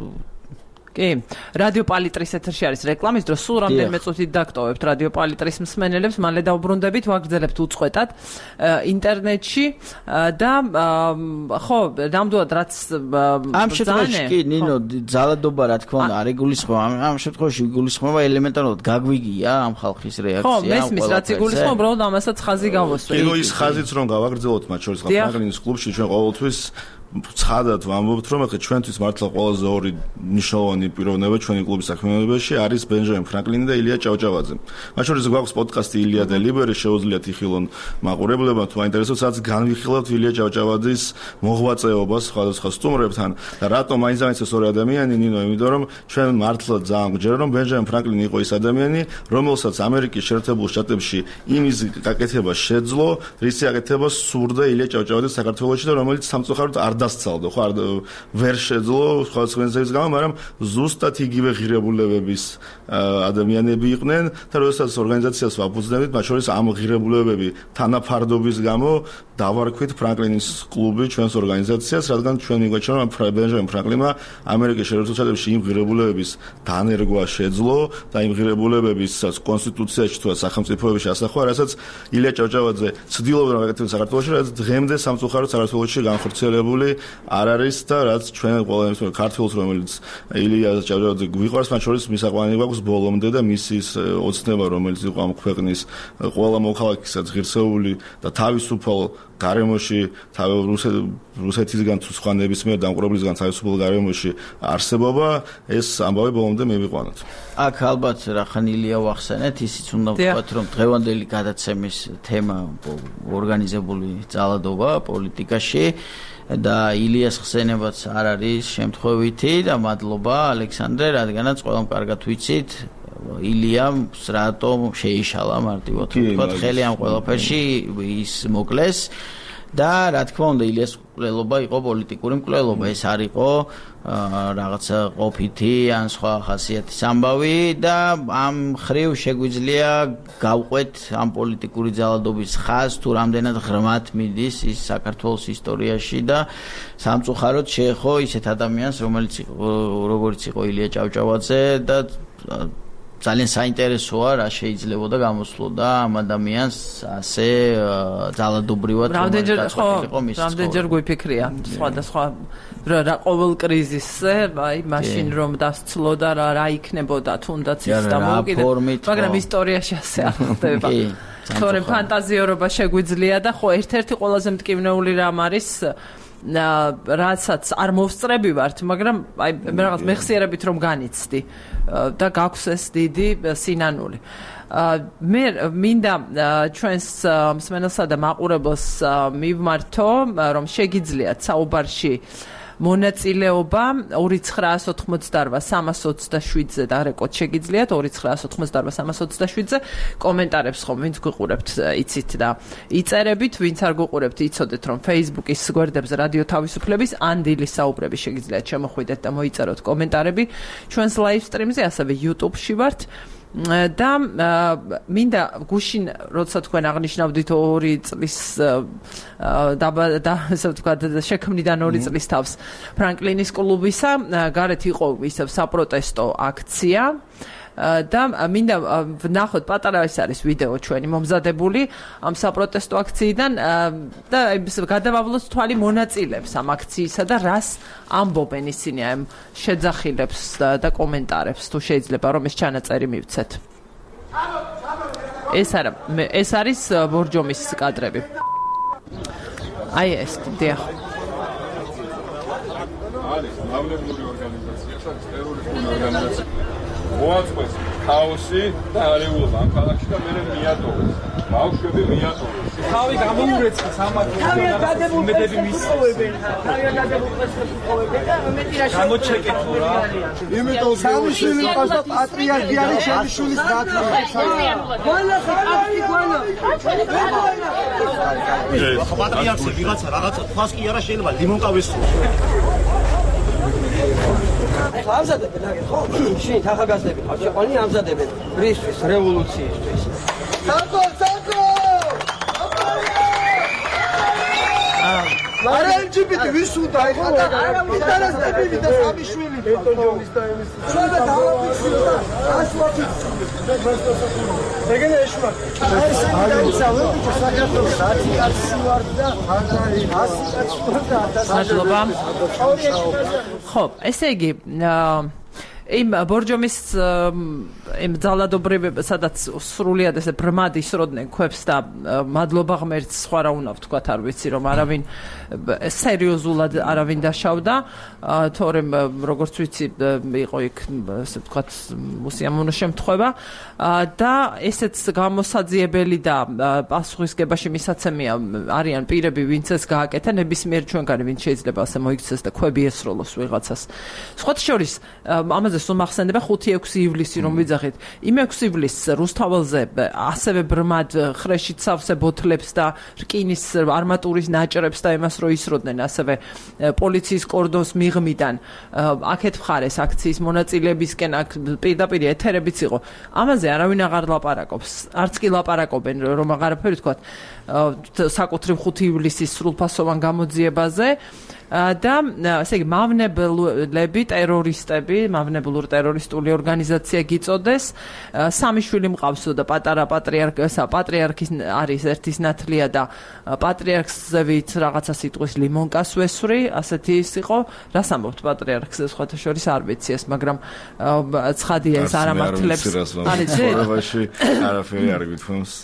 Speaker 1: კი, რადიო პალიტრის ეთერში არის რეკლამის დრო, სულ რამდენიმე წუთით დაგტოვებთ რადიო პალიტრის მსმენელებს, მალე დავბრუნდებით, ვაგრძელებთ უწყვეტად ინტერნეტში და ხო, ნამდვილად რაც
Speaker 2: ამ შემთხვევაში კი, ნინო, ძალადობა რა თქმა უნდა არ იგულისხმება, ამ შემთხვევაში იგულისხმება ელემენტარულად გაგვიგია ამ ხალხის რეაქცია.
Speaker 1: ხო, მესმის რაც იგულისხმება, უბრალოდ ამასაც ხაზი გავუსვენ.
Speaker 5: კიდევ ის ხაზიც რომ გავაგრძელოთ, მათ შორის ფრანგლინის კლუბში ჩვენ ყოველთვის ცხადად ვამბობთ, რომ ახლა ჩვენთვის მართლა ყველაზე ორი მნიშვნელოვანი პიროვნება ჩვენი კლუბის საქმიანობაში არის ბენჟამინ ფრანკლინი და ილია ჭავჭავაძე. მათ შორის გვაქვს პოდკასტი ილია და ლიბერი, შეუძლიათ იხილონ მაყურებლებმა, თუ აინტერესებს, რაც განვიხილავთ ილია ჭავჭავაძის მოღვაწეობას სხვადასხვა სტუმრებთან და რატომ მაინც ეს ორი ადამიანი, ნინო, იმიტომ რომ ჩვენ მართლა ძალიან გვჯერა, რომ ბენჟამინ ფრანკლინი იყო ის ადამიანი, რომელსაც ამერიკის შეერთებულ შტატებში იმის გაკეთება შეძლო, რის გაკეთება სურდა ილია ჭავჭავაძეს საქართველოში და რომელიც სამწუხაროდ არ დასცალდა, ხო, ვერ შეძლო სხვადასხვა ენზების გამო, მაგრამ ზუსტად იგივე ღირებულებების ადამიანები იყვნენ და როდესაც ორგანიზაციას ვაფუძნებით, მათ შორის ამ ღირებულებები თანაფარდობის გამო დავარქვით ფრანკლინის კლუბი ჩვენს ორგანიზაციას, რადგან ჩვენ მიგვაჩნია, რომ ბენჟამინ ფრანკლინმა ამერიკის შეერთებულ შტატებში იმ ღირებულებების დანერგვა შეძლო და იმ ღირებულებების კონსტიტუციაში თუ სახელმწიფოებში ასახვა, რასაც ილია ჭავჭავაძე ცდილობდა რომ აკეთებდეს საქართველოში, რაც დღემდე სამწუხაროდ საქართველოში განხორციელებული არ არის და რაც ჩვენ ყველა ქართველს რომელიც ილია ჭავჭავაძე გვიყვარს, მათ შორის მისაყვანები გვაქვს ბოლომდე და მისის ოცნება რომელიც იყო ამ ქვეყნის ყველა მოქალაქესაც ღირსეული და თავისუფალ გარემოში რუსეთისგან თუ სხვა ნებისმიერ დამყრობლისგან თავისუფალ გარემოში არსებობა, ეს ამბავი ბოლომდე მივიყვანოთ.
Speaker 2: აქ ალბათ რახანილია ვახსენეთ, ისიც უნდა ვთქვათ, რომ დღევანდელი გადაცემის თემა ორგანიზებული ძალადობა პოლიტიკაში და ილიას ხსენებაც არ არის შემთხვევითი და მადლობა ალექსანდრე, რადგანაც ყველამ კარგად ვიცით ილიამ რატომ შეიშალა მარტივად ვთქვათ ხელი ამ ყველაფერში ის მოკლეს და რა თქმა უნდა ილიას მკვლელობა იყო პოლიტიკური მკვლელობა, ეს არ იყო რაღაცა ყოფითი ან სხვა ხასიათის ამბავი და ამ ხრივ შეგვიძლია გავყვეთ ამ პოლიტიკური ძალადობის ხაზს თუ რამდენად ღრმად მიდის ის საქართველოს ისტორიაში და სამწუხაროდ შეეხო ისეთ ადამიანს როგორც იყო ილია ჭავჭავაძე და ძალიან საინტერესოა რა შეიძლებოდა გამოსვლოდა ამ ადამიანს ასე ძალადობრივად
Speaker 1: რამდენჯერ გვიფიქრია სხვადასხვა რა ყოველ კრიზისზე აი მაშინ რომ დასცლოდა რა იქნებოდა თუნდაც ის და მოვუკიდეთ მაგრამ ისტორიაში ასე არ ხდება თორემ ფანტაზიორობა შეგვიძლია და ხო ერთ-ერთი ყველაზე მტკივნეული რამ არის რასაც არ მოვსწრები ვართ, მაგრამ აი რაღაც მეხსიერებით რომ განიცდი და გაქვს ეს დიდი სინანული. მე მინდა ჩვენს მსმენელსა და მაყურებელს მივმართო, რომ შეგიძლიათ საუბარში მონაწილეობა 2988-327-ზე და რეკორდ შეგიძლიათ 2988-327-ზე კომენტარებს ხომ ვინც გიყურებთ იცით და იწერებით, ვინც არ გიყურებთ იცოდეთ რომ Facebook-ის გვერდებზე რადიო თავისუფლების ან დილის საუბრები შეგიძლიათ შემოხვიდეთ და მოიწეროთ კომენტარები ჩვენს live stream-ზე, ასევე YouTube-ში ვართ. და მინდა გუშინ როცა თქვენ აღნიშნავდით 2 წლის და ასე ვთქვათ შექმნიდან 2 წლის თავს ფრანკლინის კლუბისა გარეთ იყო ისევ საპროტესტო აქცია და მინდა ვნახოთ პატარა ეს არის ვიდეო ჩვენი მომზადებული ამ საპროტესტო აქციიდან და გადავავლოთ თვალი მონაწილეებს ამ აქციისა და რას ამბობენ ისინი ამ შეძახილებს და კომენტარებს თუ შეიძლება რომ ეს ჩანაწერი მივცეთ. ეს არის ბორჯომის კადრები. აი ეს დიახ.
Speaker 7: არის მავნებლური ორგანიზაცია, ტერორისტული ორგანიზაცია. მოაწყვეს ქაოსი და არეულობა ამ ქალაქში და მე მიატოვეს. ბავშვები მიატოვეს.
Speaker 8: თავი გამოურეცხეს ამათი იმედები მისწოვებენ. თავი გადაგუყესებენ და მეტი რა გამოჩეკეთო რა.
Speaker 4: იმიტომ სამშვილი ყავს და პატრიარქი არის ჩემი შვილის დათვი. ყველა ხალხი ყველა.
Speaker 9: პატრიარქი ვიღაცა რაღაცა თქვას კი არა შეიძლება ლიმონკავის
Speaker 8: ამზადებენ აგერ ხო? შენ ახალგაზრდები ხარ, შეყვანი ამზადებენ ბრისთვის, რევოლუციისთვის.
Speaker 4: საკო! არა LGBT ვის უნდა ეხლა ინტერესები და სამი შვილი ბეტონჯონის და იმის. შუა დავაფიქსირდა. ასვათი. ეგრე ეშვა. ეს დაიცავე ბიჭო საქართველოს 10 კაცი ვარ და 100 კაცი ვარ და
Speaker 1: მადლობა. ხო, ესე იგი იმ ბორჯომის იმ ძალადობრივ სადაც სრულიად ესე ბრმად ისროდნენ ქვებს და მადლობა ღმერთს სხვა რა უნდა ვთქვათ არ ვიცი რომ არავინ სერიოზულად არავინ დაშავდა თორემ როგორც ვიცი იყო იქ ასე ვთქვათ უსიამოვნო შემთხვევა და ესეც გამოსაძიებელი და პასუხისგებაში მისაცემია არიან პირები ვინც ეს გააკეთა ნებისმიერ ჩვენგანი ვინც შეიძლება ასე მოიქცეს და ქვები ესროლოს ვიღაცას სხვათა შორის ამაზე სულ მახსენდება 5-6 ივლისი რომ ვიძახით იმ 6 ივლისს რუსთაველზე ასევე ბრმად ხრეშით სავსე ბოთლებს და რკინის არმატურის ნაჭრებს და იმას რო ისროდნენ ასევე პოლიციის კორდონს მიღმიდან აქეთ მხარეს აქციის მონაწილეებისკენ აქ პირდაპირ ეთერებიც იყო ამაზე არავინ აღარ ლაპარაკობს არც კი ლაპარაკობენ რომ აღარაფერი თქვათ საკუთრივ 5 ივლისის სრულფასოვან გამოძიებაზე და ესე იგი მავნებლები ტერორისტები მავნებლური ტერორისტული ორგანიზაცია გიწოდეს სამი შვილი მყავს და პატარა პატრიარქის არის ერთის ნათლია და პატრიარქზე ვით რაღაცა სიტყვის ლიმონკას ვესვრი ასეთი ის იყო რას ამბობთ პატრიარქზე სხვათა შორის არ ვიცი ეს მაგრამ ცხადია ეს არამართლებს არის
Speaker 5: ცხოვრებაში არაფერი არ გვითხოვს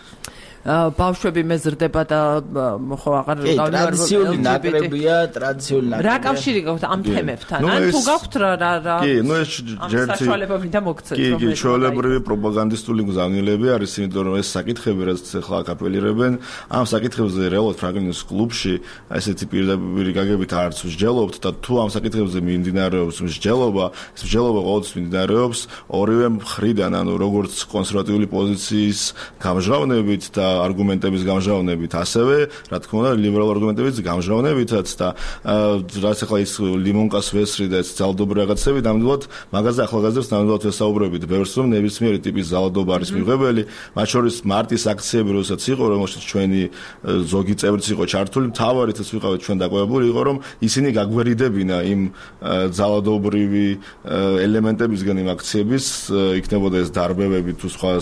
Speaker 1: ბავშვები მეზრდება და ხო აღარ
Speaker 2: ტრადიციული ნაკრებია ტრადიციული ნაკრებია
Speaker 1: რა კავშირი გაქვთ ამ თემებთან ან თუ გაქვთ რა
Speaker 5: კი ნუ ეს ჯერტი
Speaker 1: საშუალებები და მოგცეთ
Speaker 5: კი ჩვეულებრივი პროპაგანდისტული გზავნილები არის იმიტომ რომ ეს საკითხები რაც ახლა აკაპელირებენ ამ საკითხებზე რეალურად ფრანგლინის კლუბში ესეთი პირდაპირი გაგებით არც მსჯელობთ და თუ ამ საკითხებზე მიმდინარეობს მსჯელობა ეს მსჯელობა ყოველთვის მიმდინარეობს ორივე მხრიდან ანუ როგორც კონსერვატიული პოზიციის გამჟღავნებით და არგუმენტების გამჟღავნებით ასევე რა თქმა უნდა ლიბერალურ არგუმენტების გამჟღავნებითაც და რაც ახლა ის ლიმონკას ვესრი და ეს ძალადობრივი რაღაცები ნამდვილად მაგაზე ახალგაზრდებს ნამდვილად ვესაუბრებით ბევრს რომ ნებისმიერი ტიპის ძალადობა არის მიღებელი მათ შორის მარტის აქციები როდესაც იყო რომელშიც ჩვენი ზოგი წევრიც იყო ჩართული მთავარიც ეს ვიყავით ჩვენ დაკვირვებული იყო რომ ისინი გაგვერიდებინა იმ ძალადობრივი ელემენტებისგან იმ აქციების იქნებოდა ეს დარბევები თუ სხვა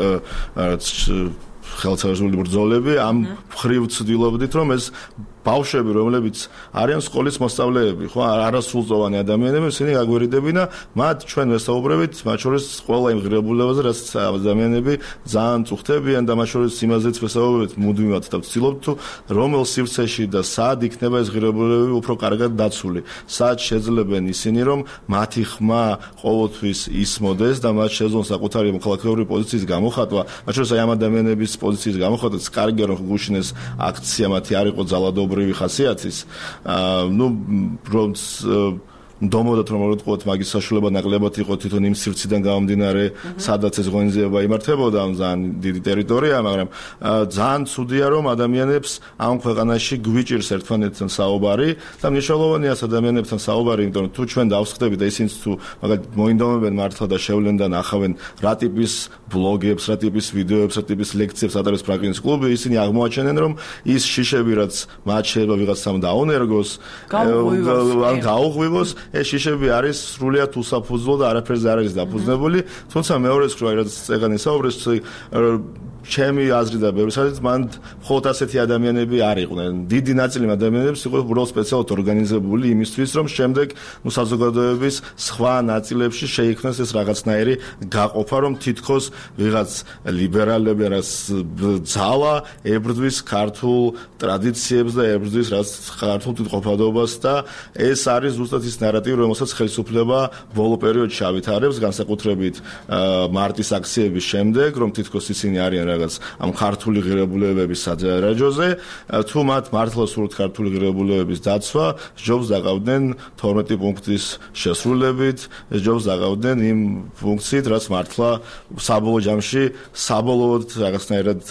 Speaker 5: ხელსაყრელი ბრძოლები ამ მხრივ ცდილობდით რომ ეს ბავშვები რომლებიც არიან სკოლის მოსწავლეები ხო არასრულწლოვანი ადამიანები ისინი გაგვერიდებინა მათ ჩვენ ვესაუბრებით მათ შორის ყველა იმ ღირებულებაზე რაც ადამიანები ძალიან წუხდებიან და მათ შორის იმაზეც ვესაუბრებით მუდმივად და ვცდილობთ თუ რომელ სივრცეში და სად იქნება ეს ღირებულებები უფრო კარგად დაცული სად შეძლებენ ისინი რომ მათი ხმა ყოველთვის ისმოდეს და მათ შეძლონ საკუთარი მოქალაქეური პოზიციის გამოხატვა მათ შორის აი ამ ადამიანების პოზიციის გამოხატვაც კარგია რომ გუშინ ეს აქცია მათი არ იყო ძალადობა ძალადობრივი ხასიათის ну რომ დომოდათ რომ უყოთ მაგის საშუალება ნაკლებად იყო თვითონ იმ სივრციდან გამომდინარე სადაც ეს ღონისძიება იმართებოდა ძალიან დიდი ტერიტორია მაგრამ ძალიან ცუდია რომ ადამიანებს ამ ქვეყანაში გვიჭირს ერთმანეთთან საუბარი და მნიშვნელოვანია ადამიანებთან საუბარი იმიტომ რომ თუ ჩვენ დავსხდებით და ისინიც თუ მაგალითად მოინდომებენ მართლა და შევლენ და ნახავენ რა ტიპის ბლოგებს რა ტიპის ვიდეოებს რა ტიპის ლექციებს ატარებს პრაგინის კლუბი ისინი აღმოაჩენენ რომ ის შიშები რაც მათ შეიძლება ვიღაცამ დაუნერგოს გაუღვივოს ეს შიშები არის სრულიად უსაფუძვლო და არაფერზე არ არის დაფუძნებული თუმცა მეორე მხრივ რაც წეგანი საუბრობს ჩემი აზრი და ბევრი სადაც მან მხოლოდ ასეთი ადამიანები არ იყვნენ დიდი ნაწილი ადამიანებს იყო უბრალოდ სპეციალურად ორგანიზებული იმისთვის რომ შემდეგ საზოგადოების სხვა ნაწილებში შეიქმნას ეს რაღაცნაირი გაყოფა რომ თითქოს ვიღაც ლიბერალები რაც ძალა ებრძვის ქართულ ტრადიციებს და ებრძვის რაც ქართულ თვითყოფადობას და ეს არის ზუსტად ის ნარატივი რომელსაც ხელისუფლება ბოლო პერიოდში ავითარებს განსაკუთრებით მარტის აქციების შემდეგ რომ თითქოს ისინი არიან რაღაც ამ ქართული ღირებულებების საჯარაჯოზე თუ მათ მართლა სურთ ქართული ღირებულებების დაცვა ჯობს დაყავდნენ 12 პუნქტის შესრულებით ჯობს დაყავდნენ იმ ფუნქციით რაც მართლა საბოლოო ჯამში საბოლოოდ რაღაცნაირად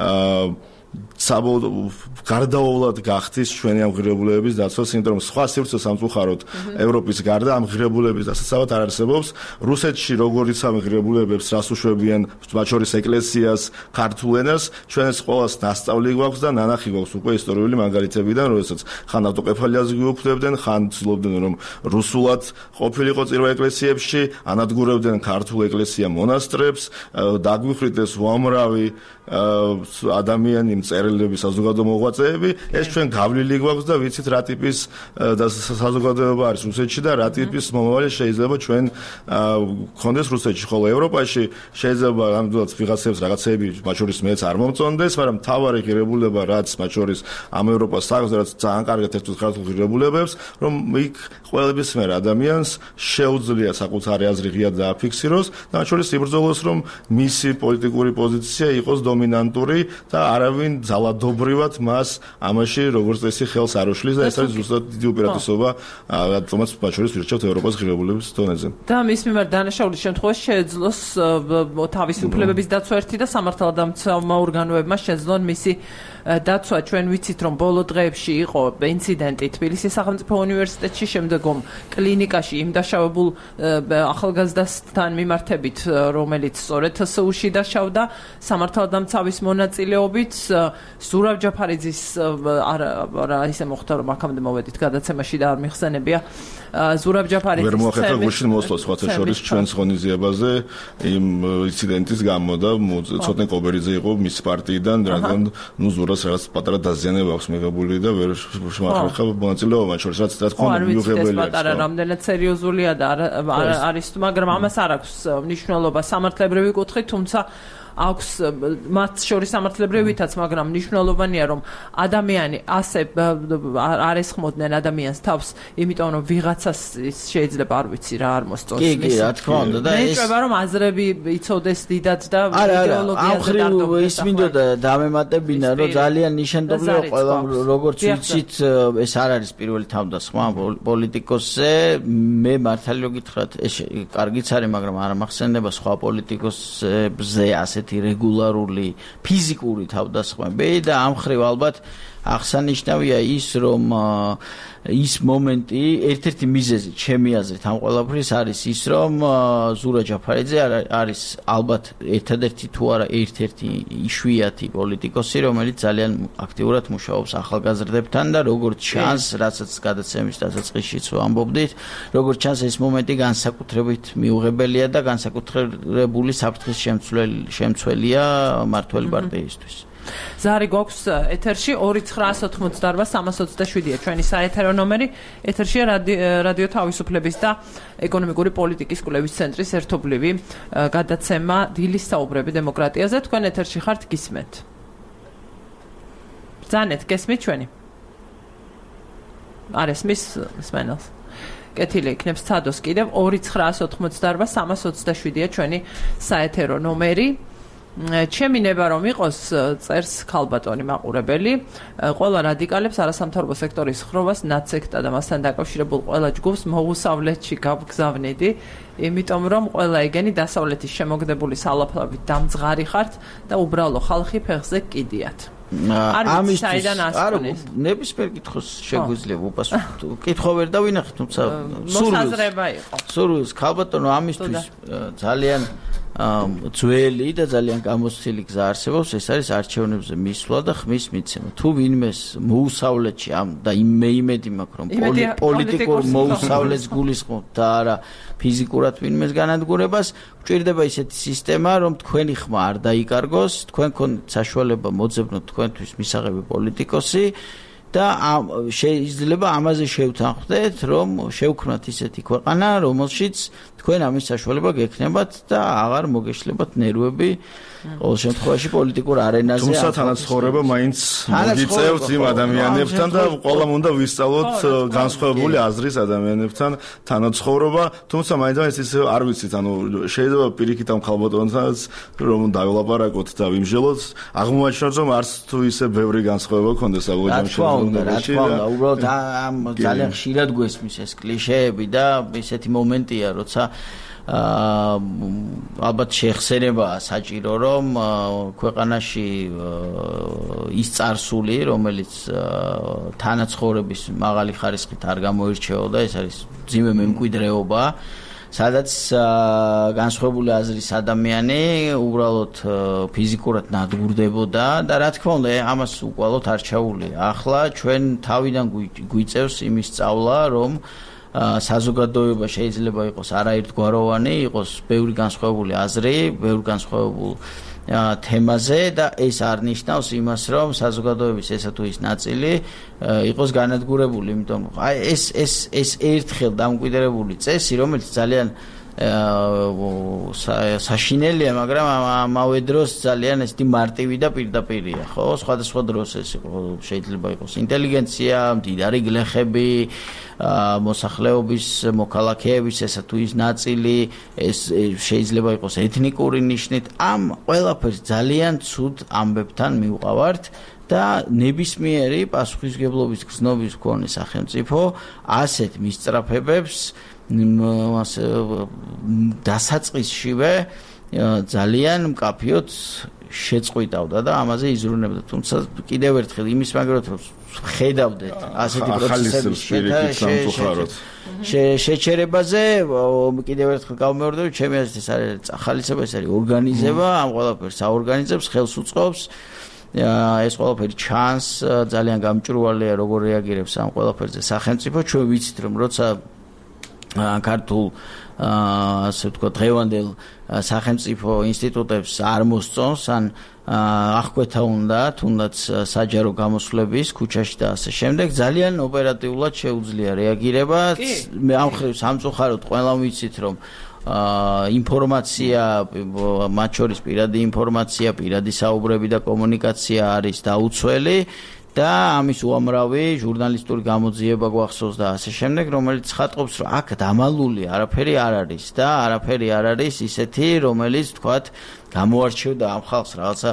Speaker 5: გარდაუვალად გახდის ჩვენი ამ ღირებულებების დაცვას, იმიტომ რომ სხვა სივრცე სამწუხაროდ ევროპის გარდა ამ ღირებულების დასაცავად არ არსებობს. რუსეთში როგორც ამ ღირებულებებს რას უშვებიან, მათ შორის ეკლესიას, ქართულ ენას, ჩვენს ყოველას ნასწავლი გვაქვს და ნანახი გვაქვს უკვე ისტორიული მაგალითებიდან, როდესაც ხან ავტოკეფალიას გვიუფლებდნენ, ხან ცდილობდნენ რომ რუსულად ყოფილიყო წირვა ეკლესიებში, ანადგურებდნენ ქართულ ეკლესია მონასტრებს, დაგვიხრიდეს უამრავი ადამიანი მწერლები საზოგადო მოღვაწეები ეს ჩვენ გავლილი გვაქვს და ვიცით რა ტიპის საზოგადოება არის რუსეთში და რა ტიპის მომავალი შეიძლება ჩვენ გქონდეს რუსეთში ხოლო ევროპაში შეიძლება ამდენად ვიღაცებს რაღაცეები მათ შორის მეც არ მომწონდეს მაგრამ თავარი ღირებულება რაც მათ შორის ამ ევროპას აქვს რაც ძალიან კარგად ერთად ქართულ ღირებულებებს რომ იქ ყველებისმიერ ადამიანს შეუძლია საკუთარი აზრი ღიად დააფიქსიროს და მათ შორის იბრძოლოს რომ მისი პოლიტიკური პოზიცია იყოს დომინანტური და არავინ ძალადობრივად მას ამაში როგორც წესი ხელს არ უშლის და ეს არის ზუსტად დიდი უპირატესობა რადგანაც მათ შორის ვირჩევთ ევროპას ღირებულების დონეზე.
Speaker 1: და მის მიმართ დანაშაულის შემთხვევაში შეეძლოს თავისი უფლებების დაცვა ერთი და სამართალდამცავმა ორგანოებმა შეძლონ მისი დაცვა ჩვენ ვიცით რომ ბოლო დღეებში იყო ინციდენტი თბილისის სახელმწიფო უნივერსიტეტში შემდეგომ კლინიკაში იმ დაშავებულ ახალგაზრდასთან მიმართებით რომელიც სწორედ TSU-ში დაშავდა სამართალდამცავის მონაწილეობით ზურაბ ჯაფარიძის არა ისე მოხდა რომ აქამდე მოვედით გადაცემაში და არ მიხსენებია ზურაბ ჯაფარიძის
Speaker 5: ვერ მოახერხა გუშინ მოსვლა სხვათა შორის ჩვენს ღონისძიებაზე იმ ინციდენტის გამო და ცოტნე კობერიძე იყო მის პარტიიდან რადგან ნუ ზურას რაღაც პატარა დაზიანება აქვს მიღებული და ვერ მოახერხა მონაწილეობა მათ შორის რაც თქმა უნდა მიუღებელია
Speaker 1: პატარა რამდენად სერიოზულია და არის მაგრამ ამას არ აქვს მნიშვნელობა სამართლებრივი კუთხით თუმცა აქვს მათ შორის სამართლებრივითაც, მაგრამ მნიშვნელოვანია რომ ადამიანი ასე არ ესხმოდნენ ადამიანს თავს, იმიტომ რომ ვიღაცას შეიძლება არ ვიცი რა არ მოსწონს.
Speaker 2: კი, რა თქმა უნდა და ეს
Speaker 1: მეჭება რომ აზრები იცოდეს დიდად და იდეოლოგიაზე დარდობდნენ.
Speaker 2: ის მინდოდა დამემატებინა რომ ძალიან ნიშანდობლია ყველა როგორც ვიცით ეს არ არის პირველი თავდასხმა პოლიტიკოსზე მე მართალი რომ გითხრათ ეს კარგიც არის მაგრამ არ მახსენდება სხვა პოლიტიკოსებზე ასე რეგულარული ფიზიკური თავდასხმები და ამ ხრივ ალბათ აღსანიშნავია ის რომ ის მომენტი ერთ-ერთი მიზეზი ჩემი აზრით ამ ყველაფრის არის ის რომ ზურა ჯაფარიძე არის ალბათ ერთადერთი თუ არა ერთ-ერთი იშვიათი პოლიტიკოსი რომელიც ძალიან აქტიურად მუშაობს ახალგაზრდებთან და როგორც ჩანს რასაც გადაცემის დასაწყისშიც ვამბობდით როგორც ჩანს ეს მომენტი განსაკუთრებით მიუღებელია და განსაკუთრებული საფრთხის შემცველია მართველი პარტიისთვის
Speaker 1: ზარი გვაქვს ეთერში 2988-327-ია ჩვენი საეთერო ნომერი ეთერშია რადიო თავისუფლების და ეკონომიკური პოლიტიკის კვლევის ცენტრის ერთობლივი გადაცემა დილის საუბრები დემოკრატიაზე თქვენ ეთერში ხართ გისმენთ ბრძანეთ გესმით ჩვენი არ ესმის სმენელს კეთილი იქნებს ცადოს კიდევ 2988-327-ია ჩვენი საეთერო ნომერი ჩემი ნება რომ იყოს წერს ქალბატონი მაყურებელი ყველა რადიკალებს არასამთავრობო სექტორის ხრობას ნაცექტა და მასთან დაკავშირებულ ყველა ჯგუფს მოუსავლეთში გავგზავნიდი იმიტომ რომ ყველა ეგენი დასავლეთის შემოგდებული სალაფლავით დამძღარი ხართ და უბრალო ხალხი ფეხზე კიდიათ
Speaker 2: ამისთვის ნებისმიერ კითხოს შეგვიძლია უპასუხოთ. კითხვა ვერ დავინახეთ, თუმცა სურვილს ქალბატონო ამისთვის ძალიან ძველი და ძალიან გამოცდილი გზა არსებობს, ეს არის არჩევნებზე მისვლა და ხმის მიცემა. თუ ვინმეს მოუსავლეთში და მე იმედი მაქვს რომ პოლიტიკურ მოუსავლეთს გულისხმობთ და არა ფიზიკურად ვინმეს განადგურებას, გვჭირდება ისეთი სისტემა, რომ თქვენი ხმა არ დაიკარგოს, თქვენ გქონდეთ საშუალება მოძებნოთ თქვენთვის მისაღები პოლიტიკოსი და შეიძლება ამაზე შევთანხმდეთ, რომ შევქმნათ ისეთი ქვეყანა, რომელშიც თქვენ ამის საშუალება გექნებათ და აღარ მოგეშლებათ ნერვები ყოველ შემთხვევაში პოლიტიკურ არენაზე.
Speaker 5: თუმცა თანაცხოვრება მაინც მოგიწევთ იმ ადამიანებთან და ყველამ უნდა ვისწავლოთ განსხვავებული აზრის ადამიანებთან თანაცხოვრება, თუმცა მაინც ისე არ ვიცით, ანუ შეიძლება პირიქით ამ ქალბატონთანაც რომ დაველაპარაკოთ და ვიმჟელოთ, აღმოაჩინოთ რომ არც თუ ისე ბევრი განსხვავება ქონდეს
Speaker 2: აღოჯამში. რა თქმა უნდა, უბრალოდ ამ ძალიან ხშირად გვესმის ეს კლიშეები და ესეთი მომენტია, როცა ალბათ შეხსენება საჭირო რომ ქვეყანაში ის წარსული რომელიც თანაცხოვრების მაღალი ხარისხით არ გამოირჩეოდა ეს არის ძიმე მემკვიდრეობა სადაც განსხვავებული აზრის ადამიანი უბრალოდ ფიზიკურად ნადგურდებოდა და რა თქმა უნდა ამას უკვალოდ არ ჩაულია ახლა ჩვენ თავიდან გვიწევს იმის სწავლა რომ საზოგადოება შეიძლება იყოს არაერთგვაროვანი, იყოს ბევრი განსხვავებული აზრი, ბევრი განსხვავებული თემაზე და ეს არ ნიშნავს იმას, რომ საზოგადოების ესა თუ ის ნაწილი იყოს განადგურებული, იმიტომ აი ეს ერთხელ დამკვიდრებული წესი, რომელიც ძალიან საშინელია, მაგრამ ამავე დროს ძალიან ესეთი მარტივი და პირდაპირია, ხო? სხვადასხვა დროს ეს შეიძლება იყოს ინტელიგენცია, მდიდარი გლეხები, მოსახლეობის, მოქალაქეების ესა თუ ის ნაწილი, ეს შეიძლება იყოს ეთნიკური ნიშნით, ამ ყველაფერს ძალიან ცუდ ამბებთან მივყავართ და ნებისმიერი პასუხისმგებლობის გზნობის მქონე სახელმწიფო ასეთ მისწრაფებებს დასაწყისშივე ძალიან მკაფიოდ შეწყვიტავდა და ამაზე იზრუნებდა. თუმცა კიდევ ერთხელ იმის მაგალითად რომ ხედავდეთ ასეთი პროცესების შეჩერებაზე კიდევ ერთხელ გავმეორდები, ჩემი აზრით ეს არის ახალისება, ეს არის ორგანიზება, ამ ყველაფერს აორგანიზებს, ხელს უწყობს. ეს ყველაფერი ჩანს, ძალიან გამჭვირვალეა როგორ რეაგირებს ამ ყველაფერზე სახელმწიფო. ჩვენ ვიცით რომ როცა ქართულ ასე ვთქვათ დღევანდელ სახელმწიფო ინსტიტუტებს არ მოსწონს ან აღკვეთა უნდა თუნდაც საჯარო გამოსვლების ქუჩაში და ასე შემდეგ ძალიან ოპერატიულად შეუძლია რეაგირება მე ამ ხრივ სამწუხაროდ ყველამ ვიცით რომ ინფორმაცია მათ შორის პირადი ინფორმაცია პირადი საუბრები და კომუნიკაცია არის დაუცველი და ამის უამრავი ჟურნალისტური გამოძიება გვახსოვს და ასე შემდეგ, რომელიც ხატყობს, რომ აქ დამალული არაფერი არ არის და არაფერი არ არის ისეთი, რომელიც თქვათ გამოარჩევდა ამ ხალხს რაღაცა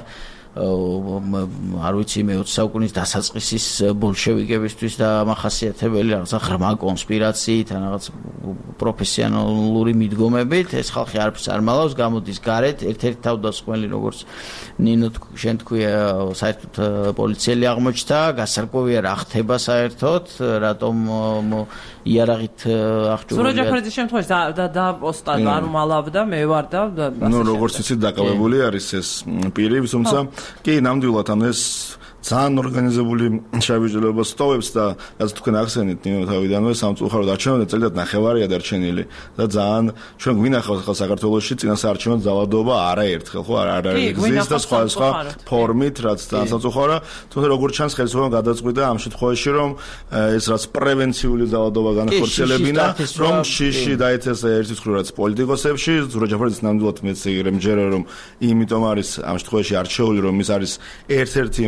Speaker 2: არ ვიცი მე 20 საუკუნის დასაწყისის ბოლშევიკებისთვის და მახასიათებელი რაღაცა ღრმა კონსპირაციით ან რაღაც პროფესიონალური მიდგომებით ეს ხალხი არაფერს არ მალავს გამოდის გარეთ ერთ-ერთი თავდასხმელი როგორც ნინო შენ თქვია საერთოდ პოლიციელი აღმოჩნდა გასარკვევია რა ხდება საერთოდ რატომ იარაღით აღჭურვილია
Speaker 1: სურაჯაფარიძის შემთხვევაში და პოსტა არ მალავდა მე ვარ და
Speaker 5: ნუ როგორც იცით დაკავებული არის ეს პირი თუმცა კი ნამდვილად ანუ ეს ძალიან ორგანიზებული შევიძლებობა სტოვებს და რაც თქვენ ახსენეთ ნინო თავიდანვე სამწუხაროდ არჩევნები წელიწად ნახევარია დარჩენილი და ძალიან ჩვენ გვინახავს ხალხ საქართველოში წინასაარჩევნო ძალადობა არაერთხელ ხო არ არის და სხვა ფორმით რაც ძალიან სამწუხაროა თუმცა როგორც ჩანს ხელისუფლებამ გადაწყვიტა ამ შემთხვევაში რომ ეს რაც პრევენციული ძალადობა განახორციელებინა რომ შიში დაეცეს ერთის მხრივ რაც პოლიტიკოსებში სურაჯაფარიძის ნამდვილად მეც მჯერა რომ იმიტომ არის ამ შემთხვევაში არჩეული რომ ის არის ერთ-ერთი იმ პოლიტიკოსების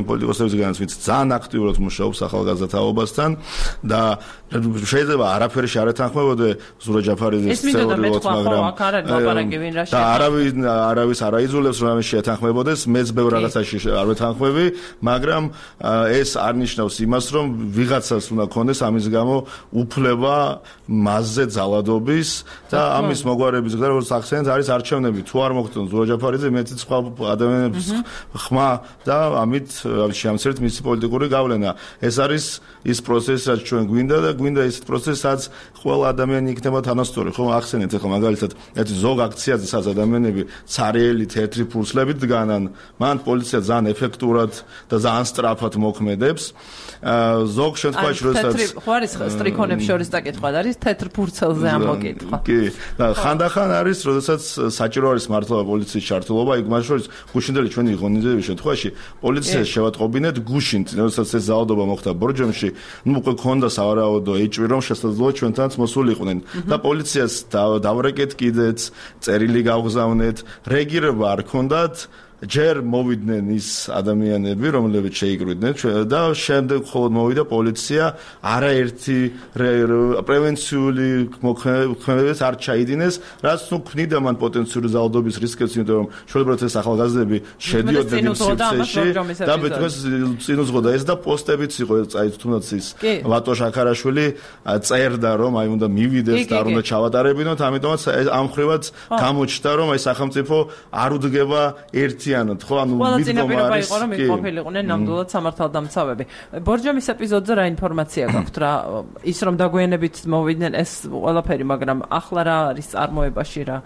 Speaker 5: პროცესებისგანაც, ვინც ძალიან აქტიურად მუშაობს ახალგაზრდა თაობასთან და შეიძლება არაფერი არ ეთანხმებოდე ზურა ჯაფარიძის თეორიულად, მაგრამ და არავის არ აიძულებს რომ ამის შეეთანხმებოდეს, მეც ბევრ რაღაცაში არ ვეთანხმები, მაგრამ ეს არ ნიშნავს იმას, რომ ვიღაცას უნდა ქონდეს ამის გამო უფლება მასზე ძალადობის და ამის მოგვარების გზა, როგორც ახსენეთ, არის არჩევნები. თუ არ მოგწონს ზურა ჯაფარიძე, მეც სხვა ადამიანებს ხმა და ამით შეამცირეთ მისი პოლიტიკური გავლენა. ეს არის ის პროცესი, რაც ჩვენ გვინდა ის პროცესი, სადაც ყველა ადამიანი იქნება თანასწორი. ხო, ახსენეთ ახლა მაგალითად, ერთი ზოგ აქციაზე სადაც ადამიანები ცარიელი თეთრი ფურცლებით დგანან, მან პოლიცია ძალიან ეფექტურად და ძალიან სწრაფად მოქმედებს. ზოგ შემთხვევაში როდესაც
Speaker 1: ხო არის სტრიქონებს შორის დაკითხვა არის თეთრ ფურცელზე ამოკითხვა.
Speaker 5: კი, და ხანდახან არის როდესაც საჭირო არის მართლა პოლიციის ჩართულობა, იქ მათ შორის გუშინდელი ჩვენი ღონისძიების შემთხვევაში პოლიციას შევატყობინეთ გუშინ, როდესაც ეს ძალადობა მოხდა ბორჯომში, უკვე ქონდა სავარაუდო ეჭვი, რომ შესაძლოა ჩვენთანაც მოსულიყვნენ და პოლიციას დავრეკეთ კიდეც, წერილი გავგზავნეთ, რეაგირება არ ქონდათ. ჯერ მოვიდნენ ის ადამიანები, რომლებიც შეიკრიბნენ და შემდეგ მხოლოდ მოვიდა პოლიცია, არაერთი პრევენციული მოქმედებებს არ ჩაიდინეს, რაც თუ ქმნიდა მან პოტენციური ძალადობის რისკებს, იმიტომ რომ შეიძლება ეს ახალგაზრდები შედიოდნენ სივრცეში და მეტყვეს წინ უძღოდა ეს და პოსტებიც იყო, აი თუნდაც ის ვატო შაქარაშვილი წერდა, რომ აი უნდა მივიდეს და არ უნდა ჩავატარებინოთ, ამიტომაც ამ ხრივაც გამოჩნდა, რომ აი სახელმწიფო არ უდგება ერთი ხო ანუ
Speaker 1: მიდღომა არის რომ იყოფილიყვნენ ნამდვილად სამართალდამცავები. ბორჯომის ეპიზოდზე რა ინფორმაცია გაქვთ რა ის რომ დაგვიანებით მოვიდნენ ეს ყველაფერი, მაგრამ ახლა რა არის წარმოებაში რა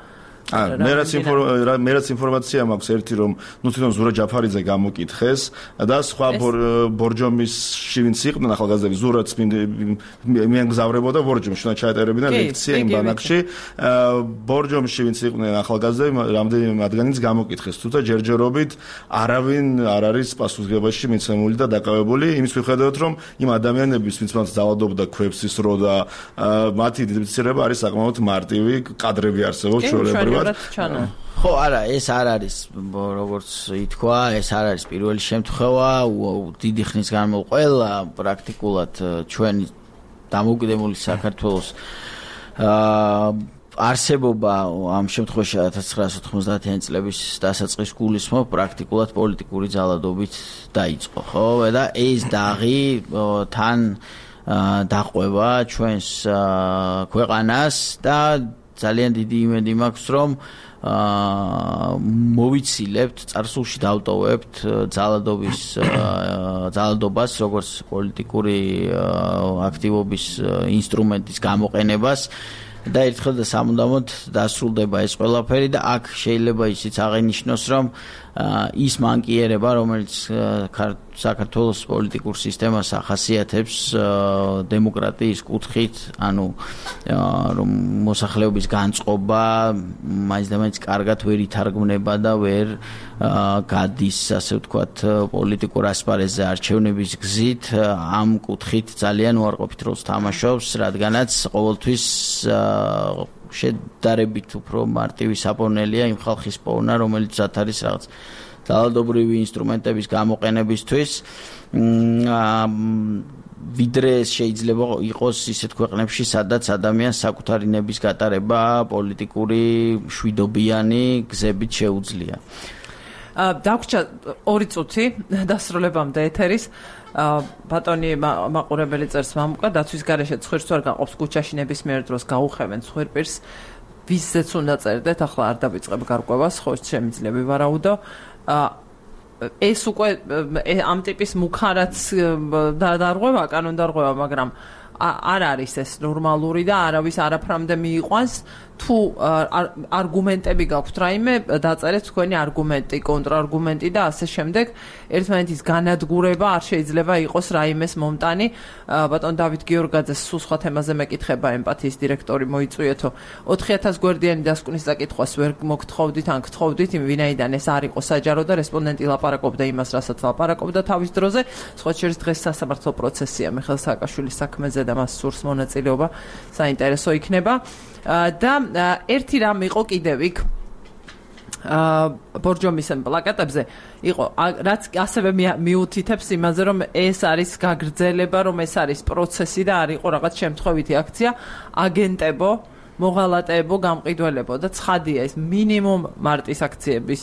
Speaker 1: მერაც ინფორმაცია მაქვს ერთი რომ ნუ თვითონ ზურა ჯაფარიძე გამოკითხეს და სხვა ბორჯომისში ვინც იყვნენ ახალგაზრდები ზურაც მიანგზავრებოდა ბორჯომში და ჩაეტარებინა ლექცია იმ ბანაკში ბორჯომში ვინც იყვნენ ახალგაზრდები რამდენიმე მათგანიც გამოკითხეს თუმცა ჯერჯერობით არავინ არ არის პასუხისმგებაში მიცემული და დაკავებული იმის მიხედვით რომ იმ ადამიანების ვინც მათ ძალადობდა ქვევსის რო და მათი იდენტიფიცირება არის საკმაოდ მარტივი კადრები არსებობს ჩვეულებრივ
Speaker 2: ხო არა ეს არ არის როგორც ითქვა ეს არ არის პირველი შემთხვევა დიდი ხნის განმავლობაში პრაქტიკულად ჩვენი დამოუკიდებელი საქართველოს არსებობა ამ შემთხვევაში 1990-იანი წლების დასაწყის გულისხმობ პრაქტიკულად პოლიტიკური ძალადობით დაიწყო ხო და ეს დაღი თან დაყვება ჩვენს ქვეყანას და ძალიან დიდი იმედი მაქვს რომ მოვიცილებთ წარსულში დავტოვებთ ძალადობას როგორც პოლიტიკური აქტივობის ინსტრუმენტის გამოყენებას და ერთხელ და სამუდამოდ დასრულდება ეს ყველაფერი და აქ შეიძლება ისიც აღინიშნოს რომ ის მანკიერება რომელიც საქართველოს პოლიტიკურ სისტემას ახასიათებს დემოკრატიის კუთხით ანუ რომ მოსახლეობის განწყობა მაინც და მაინც კარგად ვერ ითარგმნება და ვერ გადის ასე ვთქვათ პოლიტიკურ ასპარეზზე არჩევნების გზით ამ კუთხით ძალიან უარყოფით როლს თამაშობს რადგანაც ყოველთვის შედარებით უფრო მარტივი საპოვნელია იმ ხალხის პოვნა რომელიც არის რაღაც ძალადობრივი ინსტრუმენტების გამოყენებისთვის ვიდრე შეიძლება იყოს ისეთ ქვეყნებში სადაც ადამიანს საკუთარი ნების გატარება პოლიტიკური მშვიდობიანი გზებით შეუძლია
Speaker 1: დაგვრჩა 2 წუთი დასრულებამდე ეთერის ბატონი მაყურებელი წერს მამუკა დაცვის გარეშე ცხვირს არ გაყოფს ქუჩაში ნებისმიერ დროს გაუხევენ ცხვირპირს ვისაც უნდა წერდეთ ახლა არ დავიწყებ გარკვევას ხო შემიძლია ვივარაუდო ეს უკვე ამ ტიპის მუხარაც დარღვევა კანონდარღვევა მაგრამ არ არის ეს ნორმალური და არავის არაფრამდე მიიყვანს თუ არგუმენტები გაქვთ რაიმე დაწერეთ თქვენი არგუმენტი კონტრარგუმენტი და ასე შემდეგ ერთმანეთის განადგურება არ შეიძლება იყოს რაიმეს მომტანი ბატონ დავით გიორგაძეს სულ სხვა თემაზე მეკითხება ემპათიის დირექტორი მოიწვიეთო 4000 გვერდიანი დასკვნის საკითხვას ვერ მოგთხოვდით ან გთხოვდით ვინაიდან ეს არ იყო საჯარო და რესპონდენტი ლაპარაკობდა იმას რასაც ლაპარაკობდა თავის დროზე სხვა შორის დღეს სასამართლო პროცესია მიხეილ სააკაშვილის საქმეზე და მას სურს მონაწილეობა საინტერესო იქნება და ერთი რამ იყო კიდევ იქ ბორჯომის პლაკატებზე იყო რაც ასევე მიუთითებს იმაზე რომ ეს არის გაგრძელება რომ ეს არის პროცესი და არ იყო რაღაც შემთხვევითი აქცია აგენტებო მოღალატეებო გამყიდველებო და ცხადია ეს მინიმუმ მარტის აქციების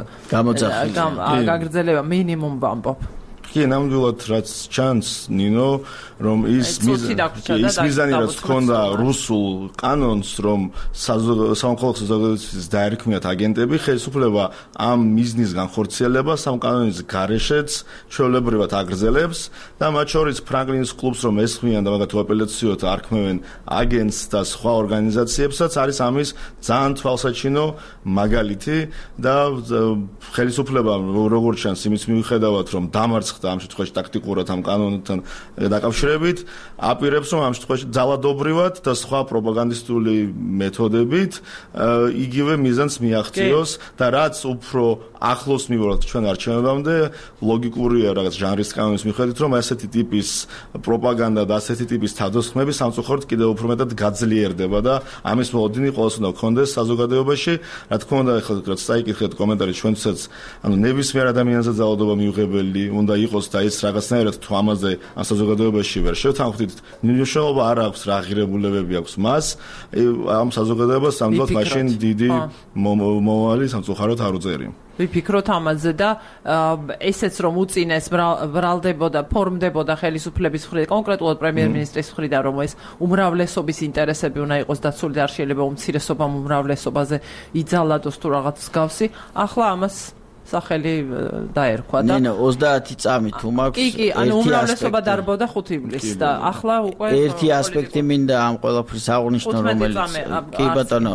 Speaker 1: გაგრძელება მინიმუმ ვამბობ
Speaker 5: კი ნამდვილად რაც ჩანს ნინო რომ ის მიზანი რაც ჰქონდა რუსულ კანონს რომ სამოქალაქო საზოგადოებისთვის დაერქმიათ აგენტები ხელისუფლება ამ მიზნის განხორციელებას ამ კანონის გარეშეც ჩვეულებრივად აგრძელებს და მათ შორის ფრანკლინის კლუბს რომ ესხმიან და მაგათ უაპელაციოდ არქმევენ აგენტს და სხვა ორგანიზაციებსაც არის ამის ძალიან თვალსაჩინო მაგალითი და ხელისუფლება როგორც ჩანს იმის მიუხედავად რომ დამარცხდა ამ შემთხვევაში ტაქტიკურად ამ კანონთან დაკავშირებით აპირებს რომ ამ შემთხვევაში ძალადობრივად და სხვა პროპაგანდისტული მეთოდებით იგივე მიზანს მიაღწიოს და რაც უფრო ახლოს მივიღოთ ჩვენ არჩევნებამდე ლოგიკურია რაღაც ჟანრის კანონის მიხედვით რომ ასეთი ტიპის პროპაგანდა და ასეთი ტიპის თავდასხმები სამწუხაროდ კიდევ უფრო მეტად გაძლიერდება და ამის მოლოდინი ყოველს უნდა გქონდეს საზოგადოებაში რა თქმა უნდა ეხლა რაც წაიკითხეთ კომენტარი ჩვენცაც ანუ ნებისმიერ ადამიანზე ძალადობა მიუღებელი უნდა იყოს და ეს რაღაცნაირად თუ ამაზე ამ საზოგადოებაში ვერ შევთანხმდით მნიშვნელობა არ აქვს რა ღირებულებები აქვს მას ამ საზოგადოებას სამდღოთ მაშინ დიდი მომავალი სამწუხაროდ არ უწერი
Speaker 1: ვიფიქროთ ამაზე და ესეც რომ უწინეს ბრალდებოდა ფორმდებოდა ხელისუფლების მხრიდან კონკრეტულად პრემიერ-მინისტრის მხრიდან რომ ეს უმრავლესობის ინტერესები უნდა იყოს დაცული და არ შეიძლება უმცირესობამ უმრავლესობაზე იძალადოს თუ რაღაც მსგავსი ახლა ამას სახელი დაერქვა და
Speaker 2: ნინო 30 წამი თუ მაქვს
Speaker 1: კი ანუ უმრავლესობა დარბოდა 5 ივლისს და ახლა უკვე
Speaker 2: ერთი ასპექტი მინდა ამ ყველაფრის აღნიშნო რომელიც კი ბატონო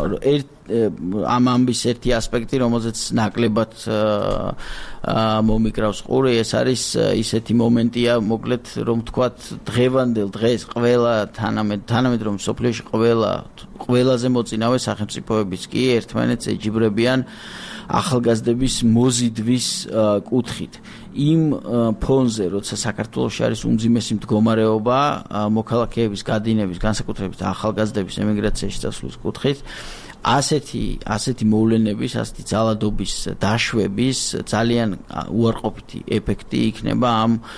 Speaker 2: ამ ამბის ერთი ასპექტი რომელზეც ნაკლებად მომიკრავს ყური ეს არის ისეთი მომენტია მოკლედ რომ თქვათ დღევანდელ დღეს ყველა თანამედ რომ სოფლიოში ყველაზე მოწინავე სახელმწიფოებიც კი ერთმანეთს ეჯიბრებიან ახალგაზრდების მოზიდვის კუთხით. იმ ფონზე, როცა საქართველოში არის უმძიმესი მდგომარეობა მოქალაქეების გადინების, განსაკუთრებით ახალგაზრდების ემიგრაციაში წასვლის კუთხით, ასეთი მოვლენების, ასეთი ძალადობის დაშვების ძალიან უარყოფითი ეფექტი იქნება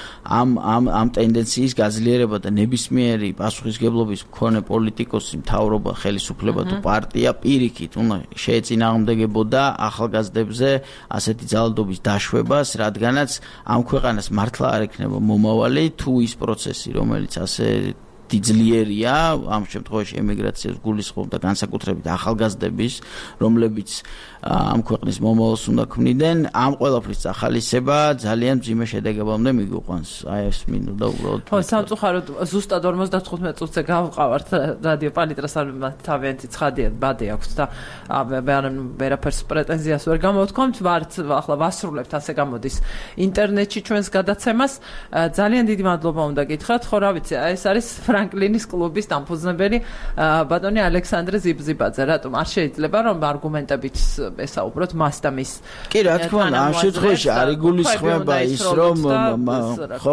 Speaker 2: ამ ტენდენციის გაძლიერება და ნებისმიერი პასუხისგებლობის მქონე პოლიტიკოსი, მთავრობა, ხელისუფლება თუ პარტია პირიქით უნდა შეეწინააღმდეგებოდა ახალგაზრდებზე ასეთი ძალადობის დაშვებას, რადგანაც ამ ქვეყანას მართლა არ ექნება მომავალი თუ ის პროცესი, რომელიც ასე ძლიერია ამ შემთხვევაში ემიგრაციას გულისხმობდა განსაკუთრებით ახალგაზრდების რომლებიც ამ ქვეყნის მომავალს უნდა ქმნიდნენ ამ ყველაფრის ახალისება ძალიან მძიმე შედეგებამდე მიგვიყვანს აი ეს მინდა უბრალოდ
Speaker 1: ხო სამწუხაროდ ზუსტად 55 წუთზე გავყავართ რადიო პალიტრას არ თავიანთი ცხადია ბადე აქვს და ვერაფერს პრეტენზიას ვერ გამოვთქვამთ ვართ ახლა ვასრულებთ ასე გამოდის ინტერნეტში ჩვენს გადაცემას ძალიან დიდი მადლობა უნდა გითხრათ ხო რა ვიცი ეს არის ფრანკლინის კლუბის დამფუძნებელი ბატონი ალექსანდრე ზიბზიბაძე რატომ არ შეიძლება რომ არგუმენტებით ესაუბროთ მას და მის
Speaker 2: კი რა თქმა უნდა ამ შემთხვევაში არ იგულისხმება ის რომ ხო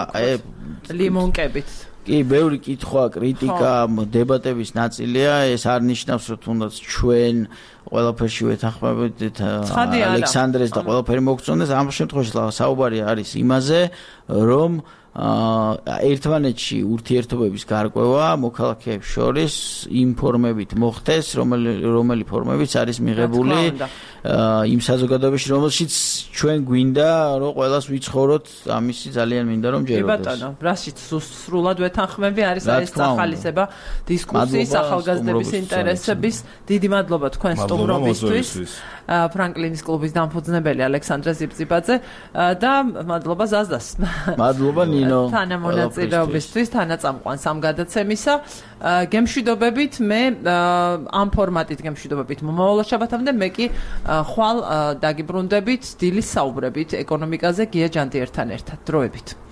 Speaker 1: ლიმონკებით
Speaker 2: კი ბევრი კითხვა კრიტიკა დებატების ნაწილია ეს არ ნიშნავს რომ თუნდაც ჩვენ ყველაფერში ვეთანხმებით ალექსანდრეს და ყველაფერი მოგწონდეს ამ შემთხვევაში საუბარი არის იმაზე რომ ერთმანეთში ურთიერთობების გარკვევა მოქალაქეებს შორის იმ ფორმებით მოხდეს, რომელი ფორმებიც არის მიღებული იმ საზოგადოებაში, რომელშიც ჩვენ გვინდა რომ ყველას ვიცხოვროთ, ამისი ძალიან მინდა რომ ჯეროდეს.
Speaker 1: კი ბატონო, რაშიც სრულად ვეთანხმები არის ეს ახალისება დისკუსიის ახალგაზრდების ინტერესების. დიდი მადლობა თქვენ სტუმრობისთვის. ფრანკლინის კლუბის დამფუძნებელი ალექსანდრე ზიბზიბაძე და მადლობა ზაზდას.
Speaker 2: მადლობა ნინო.
Speaker 1: თანამონაწილეობისთვის, თანაწამყვანს ამ გადაცემისა. გემშვიდობებით მე ამ ფორმატით გემშვიდობებით მომავალ შაბათამდე მე კი ხვალ დაგიბრუნდებით დილის საუბრებით ეკონომიკაზე გია ჯანდიერთან ერთად. დროებით.